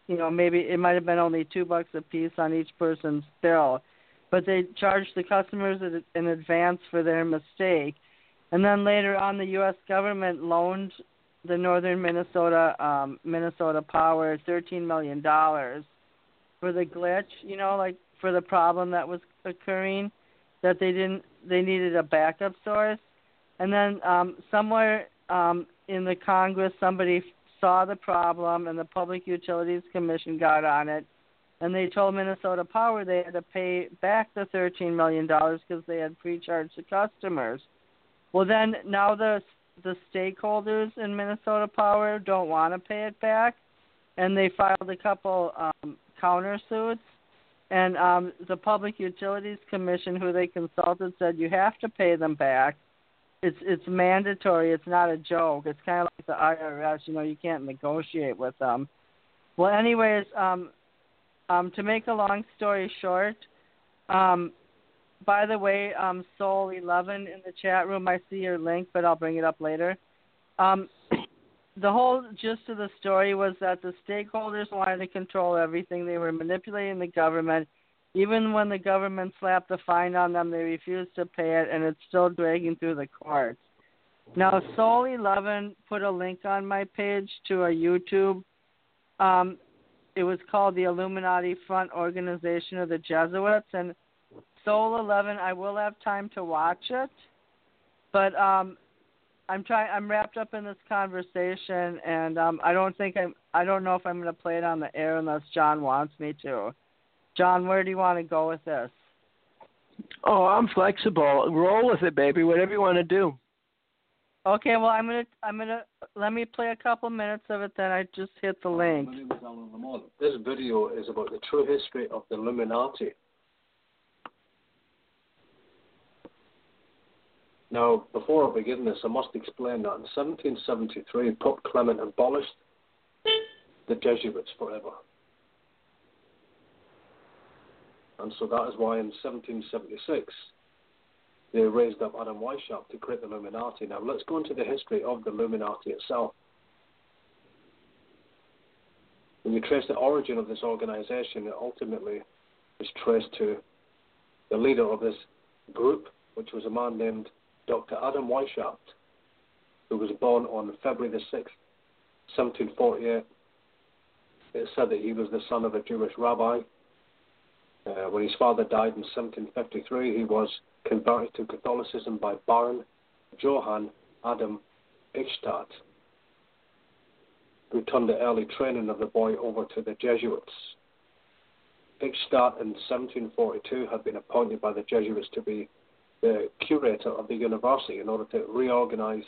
maybe it might have been only $2 a piece on each person's bill, but they charged the customers in advance for their mistake. And then later on, the U.S. government loaned the Northern Minnesota Power $13 million for the glitch, like for the problem that was occurring, that they needed a backup source. And then somewhere in the Congress, somebody saw the problem, and the Public Utilities Commission got on it, and they told Minnesota Power they had to pay back the $13 million because they had pre-charged the customers. Well, then now the stakeholders in Minnesota Power don't want to pay it back, and they filed a couple countersuits. And the Public Utilities Commission, who they consulted, said you have to pay them back. It's mandatory. It's not a joke. It's kind of like the IRS. You can't negotiate with them. Well, anyways, to make a long story short, by the way, Soul11 in the chat room, I see your link, but I'll bring it up later. The whole gist of the story was that the stakeholders wanted to control everything. They were manipulating the government. Even when the government slapped the fine on them, they refused to pay it, and it's still dragging through the courts. Now, Soul11 put a link on my page to a YouTube. It was called the Illuminati Front Organization of the Jesuits, and Soul11, I will have time to watch it, but I'm wrapped up in this conversation, and I don't know if I'm going to play it on the air unless John wants me to. John, where do you want to go with this? Oh, I'm flexible. Roll with it, baby. Whatever you want to do. Okay, well, I'm gonna let me play a couple minutes of it. Then I just hit the link. This video is about the true history of the Illuminati. Now, before I begin this, I must explain that in 1773, Pope Clement abolished the Jesuits forever. And so that is why in 1776, they raised up Adam Weishaupt to create the Illuminati. Now, let's go into the history of the Illuminati itself. When you trace the origin of this organization, it ultimately is traced to the leader of this group, which was a man named Dr. Adam Weishaupt, who was born on February the 6th, 1748. It said that he was the son of a Jewish rabbi. When his father died in 1753, he was converted to Catholicism by Baron Johann Adam Eichstadt, who turned the early training of the boy over to the Jesuits. Eichstadt in 1742 had been appointed by the Jesuits to be the curator of the university in order to reorganize.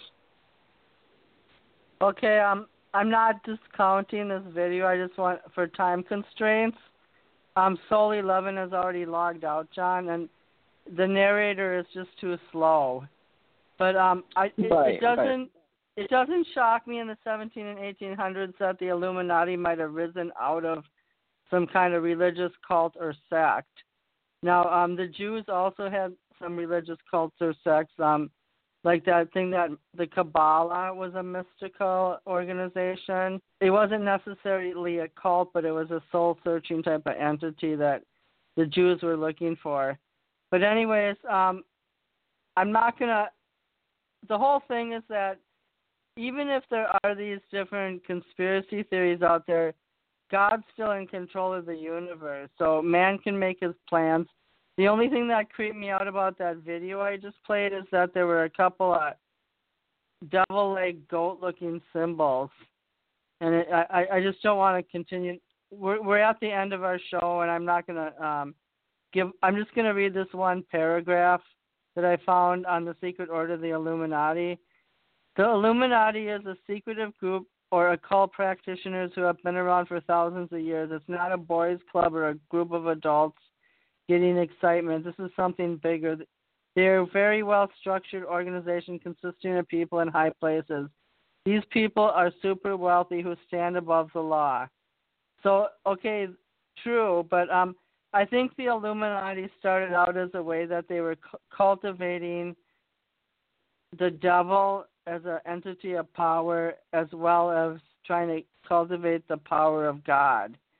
Okay, I'm not discounting this video. I just want, for time constraints, Soul11 has already logged out, John, and the narrator is just too slow. But it doesn't shock me in the 17 and 1800s that the Illuminati might have risen out of some kind of religious cult or sect. Now, the Jews also had some religious cults or sects, like that thing that the Kabbalah was a mystical organization. It wasn't necessarily a cult, but it was a soul-searching type of entity that the Jews were looking for. But anyways, I'm not going to... The whole thing is that even if there are these different conspiracy theories out there, God's still in control of the universe, so man can make his plans. The only thing that creeped me out about that video I just played is that there were a couple of devil-leg, goat-looking symbols. And I just don't want to continue. We're at the end of our show, and I'm not going to I'm just going to read this one paragraph that I found on the Secret Order of the Illuminati. The Illuminati is a secretive group or occult practitioners who have been around for thousands of years. It's not a boys' club or a group of adults getting excitement. This is something bigger. They're a very well-structured organization consisting of people in high places. These people are super wealthy who stand above the law. So, okay, true, but I think the Illuminati started out as a way that they were cultivating the devil as an entity of power as well as trying to cultivate the power of God.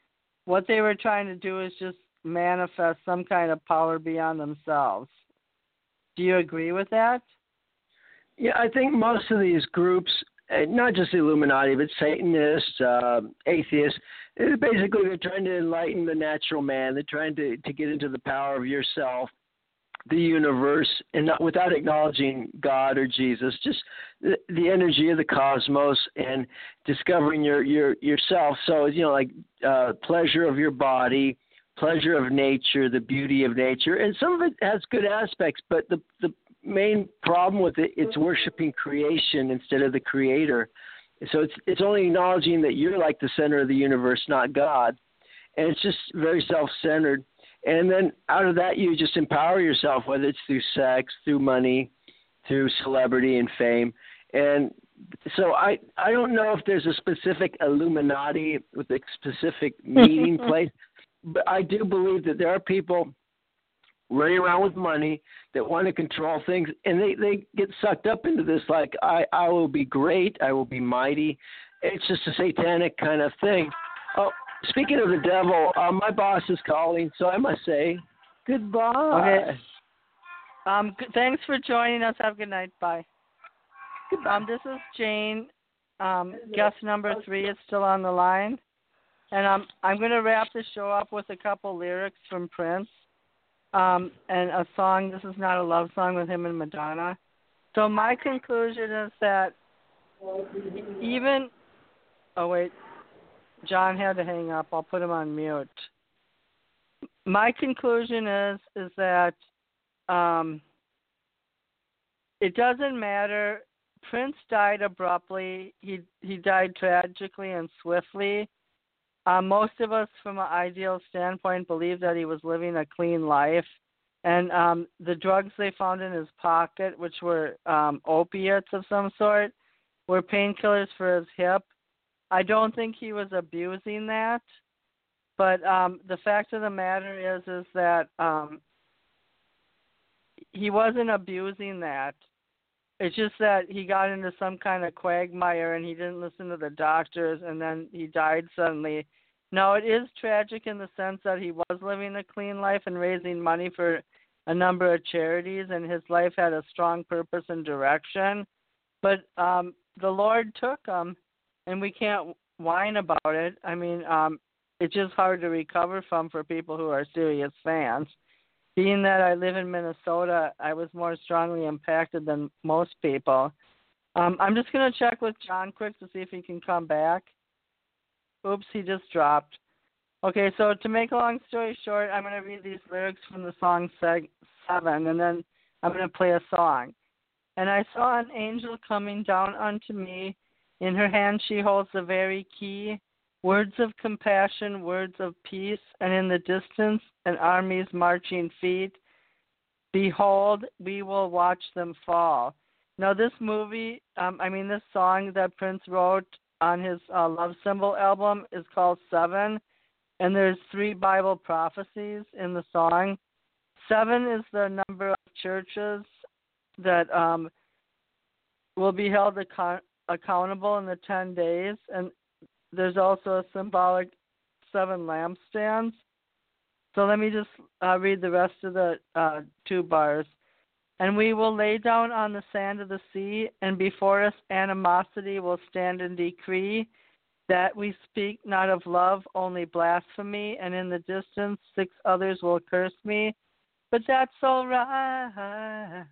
what they were trying to do is just manifest some kind of power beyond themselves. Do you agree with that? Yeah, I think most of these groups, not just the Illuminati, but Satanists, atheists, basically they're trying to enlighten the natural man. They're trying to get into the power of yourself, the universe, and not without acknowledging God or Jesus, just the energy of the cosmos and discovering yourself. So, like pleasure of your body, pleasure of nature, the beauty of nature, and some of it has good aspects, but the main problem with it's worshiping creation instead of the creator. So it's only acknowledging that you're like the center of the universe, not God, and it's just very self-centered. And then out of that, you just empower yourself, whether it's through sex, through money, through celebrity and fame. And so I don't know if there's a specific Illuminati with a specific meeting place, but I do believe that there are people running around with money that want to control things, and they get sucked up into this like, I will be great, I will be mighty. It's just a satanic kind of thing. Oh, speaking of the devil, my boss is calling, so I must say goodbye. Okay. Thanks for joining us. Have a good night. Bye. Goodbye. This is Jane. Guest number 3 is still on the line. And I'm going to wrap the show up with a couple lyrics from Prince. And a song. This is not a love song with him and Madonna. So my conclusion is that even... Oh, wait. John had to hang up. I'll put him on mute. My conclusion is that it doesn't matter. Prince died abruptly. He died tragically and swiftly. Most of us, from an ideal standpoint, believe that he was living a clean life. And the drugs they found in his pocket, which were opiates of some sort, were painkillers for his hip. I don't think he was abusing that. But the fact of the matter is that he wasn't abusing that. It's just that he got into some kind of quagmire and he didn't listen to the doctors, and then he died suddenly. Now, it is tragic in the sense that he was living a clean life and raising money for a number of charities, and his life had a strong purpose and direction. But the Lord took him, and we can't whine about it. I mean, it's just hard to recover from for people who are serious fans. Being that I live in Minnesota, I was more strongly impacted than most people. I'm just going to check with John quick to see if he can come back. Oops, he just dropped. Okay, so to make a long story short, I'm going to read these lyrics from the song 7, and then I'm going to play a song. And I saw an angel coming down unto me. In her hand she holds the very key. Words of compassion, words of peace, and in the distance an army's marching feet. Behold, we will watch them fall. Now this this song that Prince wrote on his Love Symbol album is called 7, and there's 3 Bible prophecies in the song. 7 is the number of churches that will be held accountable in the 10 days, and there's also a symbolic 7 lampstands. So let me just read the rest of the 2 bars. And we will lay down on the sand of the sea, and before us animosity will stand and decree that we speak not of love, only blasphemy, and in the distance 6 others will curse me. But that's all right.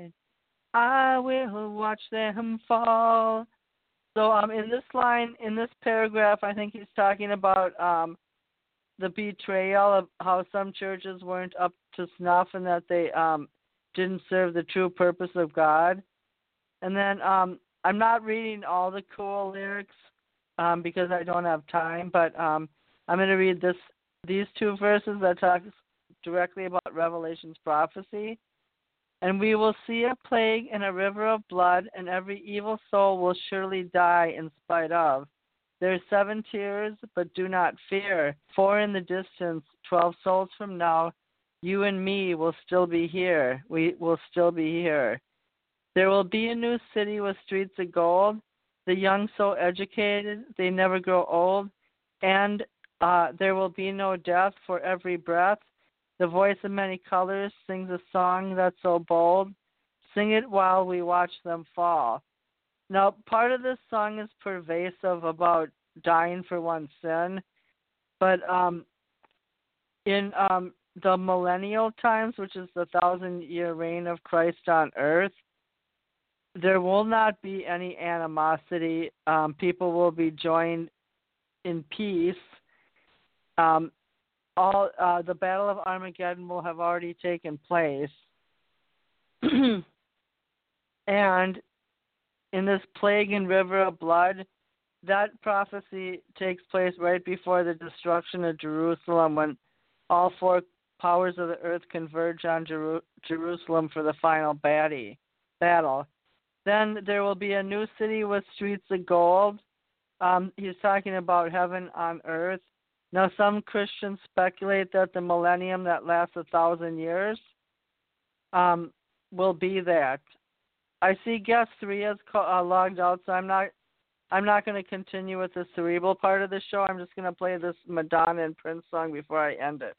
I will watch them fall. So in this paragraph, I think he's talking about the betrayal of how some churches weren't up to snuff and that they didn't serve the true purpose of God. And then I'm not reading all the cool lyrics because I don't have time, but I'm going to read these 2 verses that talk directly about Revelation's prophecy. And we will see a plague and a river of blood, and every evil soul will surely die in spite of. There are 7 tears, but do not fear, for in the distance, 12 souls from now, you and me will still be here. We will still be here. There will be a new city with streets of gold, the young so educated, they never grow old, and There will be no death. For every breath, the voice of many colors sings a song that's so bold. Sing it while we watch them fall. Now, part of this song is pervasive about dying for one's sin, but in the millennial times, which is the 1,000-year reign of Christ on earth, there will not be any animosity. People will be joined in peace. The Battle of Armageddon will have already taken place. And in this plague and river of blood, that prophecy takes place right before the destruction of Jerusalem, when all four powers of the earth converge on Jerusalem for the final battle. Then there will be a new city with streets of gold. He's talking about heaven on earth. Now, some Christians speculate that the millennium that lasts 1,000 years will be that. I see guest 3 has logged out, so I'm not going to continue with the cerebral part of the show. I'm just going to play this Madonna and Prince song before I end it.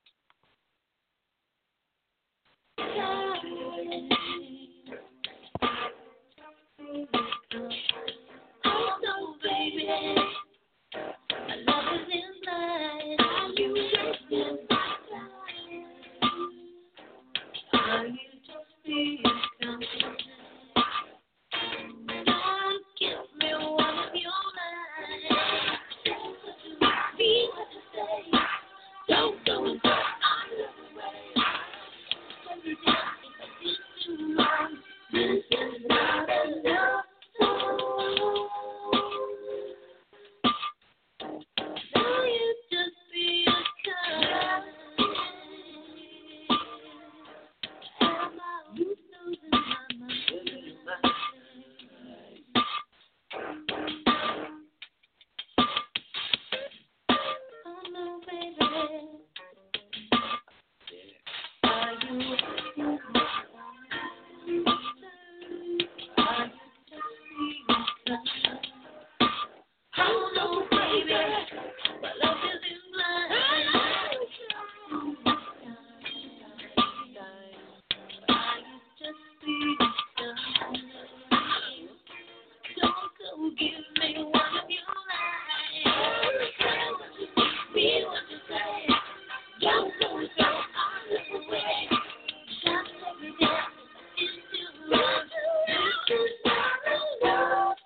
Oh, baby, I love is inside. Are you just inside? Are you just being something? Don't give me one of your lies. Be what you say. Don't go and go on the way. Every day if I did too long, this is not enough. Now you just be a kind. Am I losing my mind? Oh no, baby. Are you with oh no, baby, my love is in blind. I just be done. Don't go give me one of your lies. Be what you say. Don't go and go on the way. Just every day is too much. This is not enough.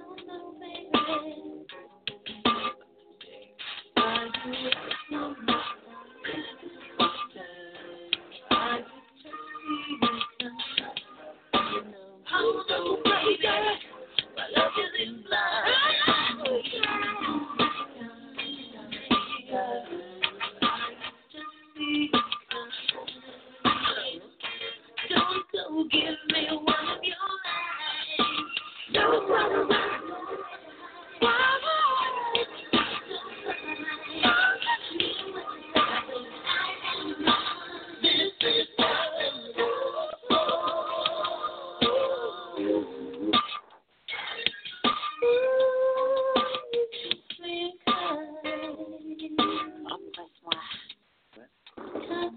Are you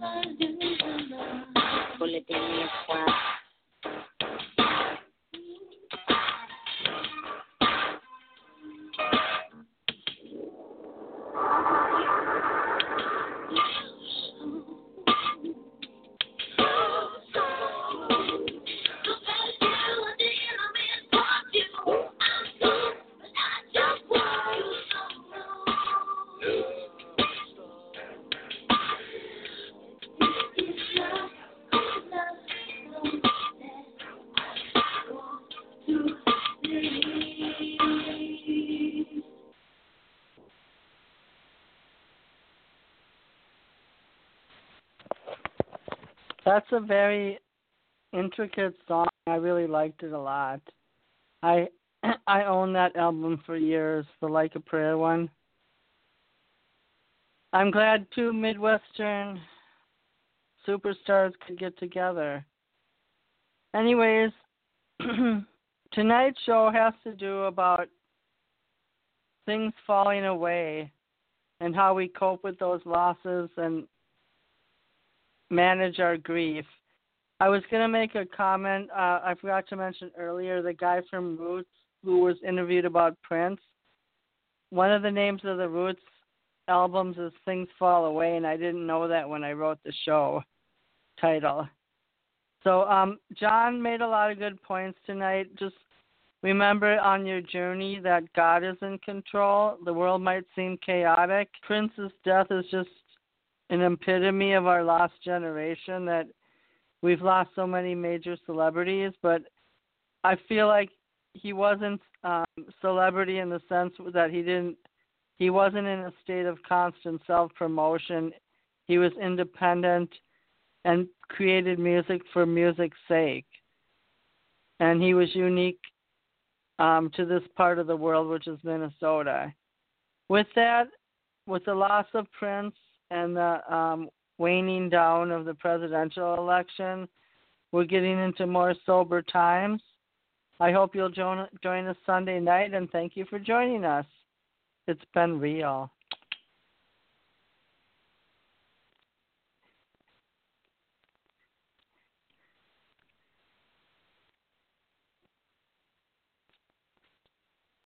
Bullet in your squad. That's a very intricate song. I really liked it a lot. I own that album for years, the Like a Prayer one. I'm glad two Midwestern superstars could get together. Anyways, tonight's show has to do about things falling away and how we cope with those losses and manage our grief. I was going to make a comment. I forgot to mention earlier the guy from Roots who was interviewed about Prince. One of the names of the Roots albums is Things Fall Away, and I didn't know that when I wrote the show title. So John made a lot of good points tonight. Just remember on your journey that God is in control. The world might seem chaotic. Prince's death is just an epitome of our lost generation, that we've lost so many major celebrities, but I feel like he wasn't celebrity in the sense that he wasn't in a state of constant self-promotion. He was independent and created music for music's sake. And he was unique to this part of the world, which is Minnesota. With that, with the loss of Prince and the waning down of the presidential election, we're getting into more sober times. I hope you'll join us Sunday night, and thank you for joining us. It's been real.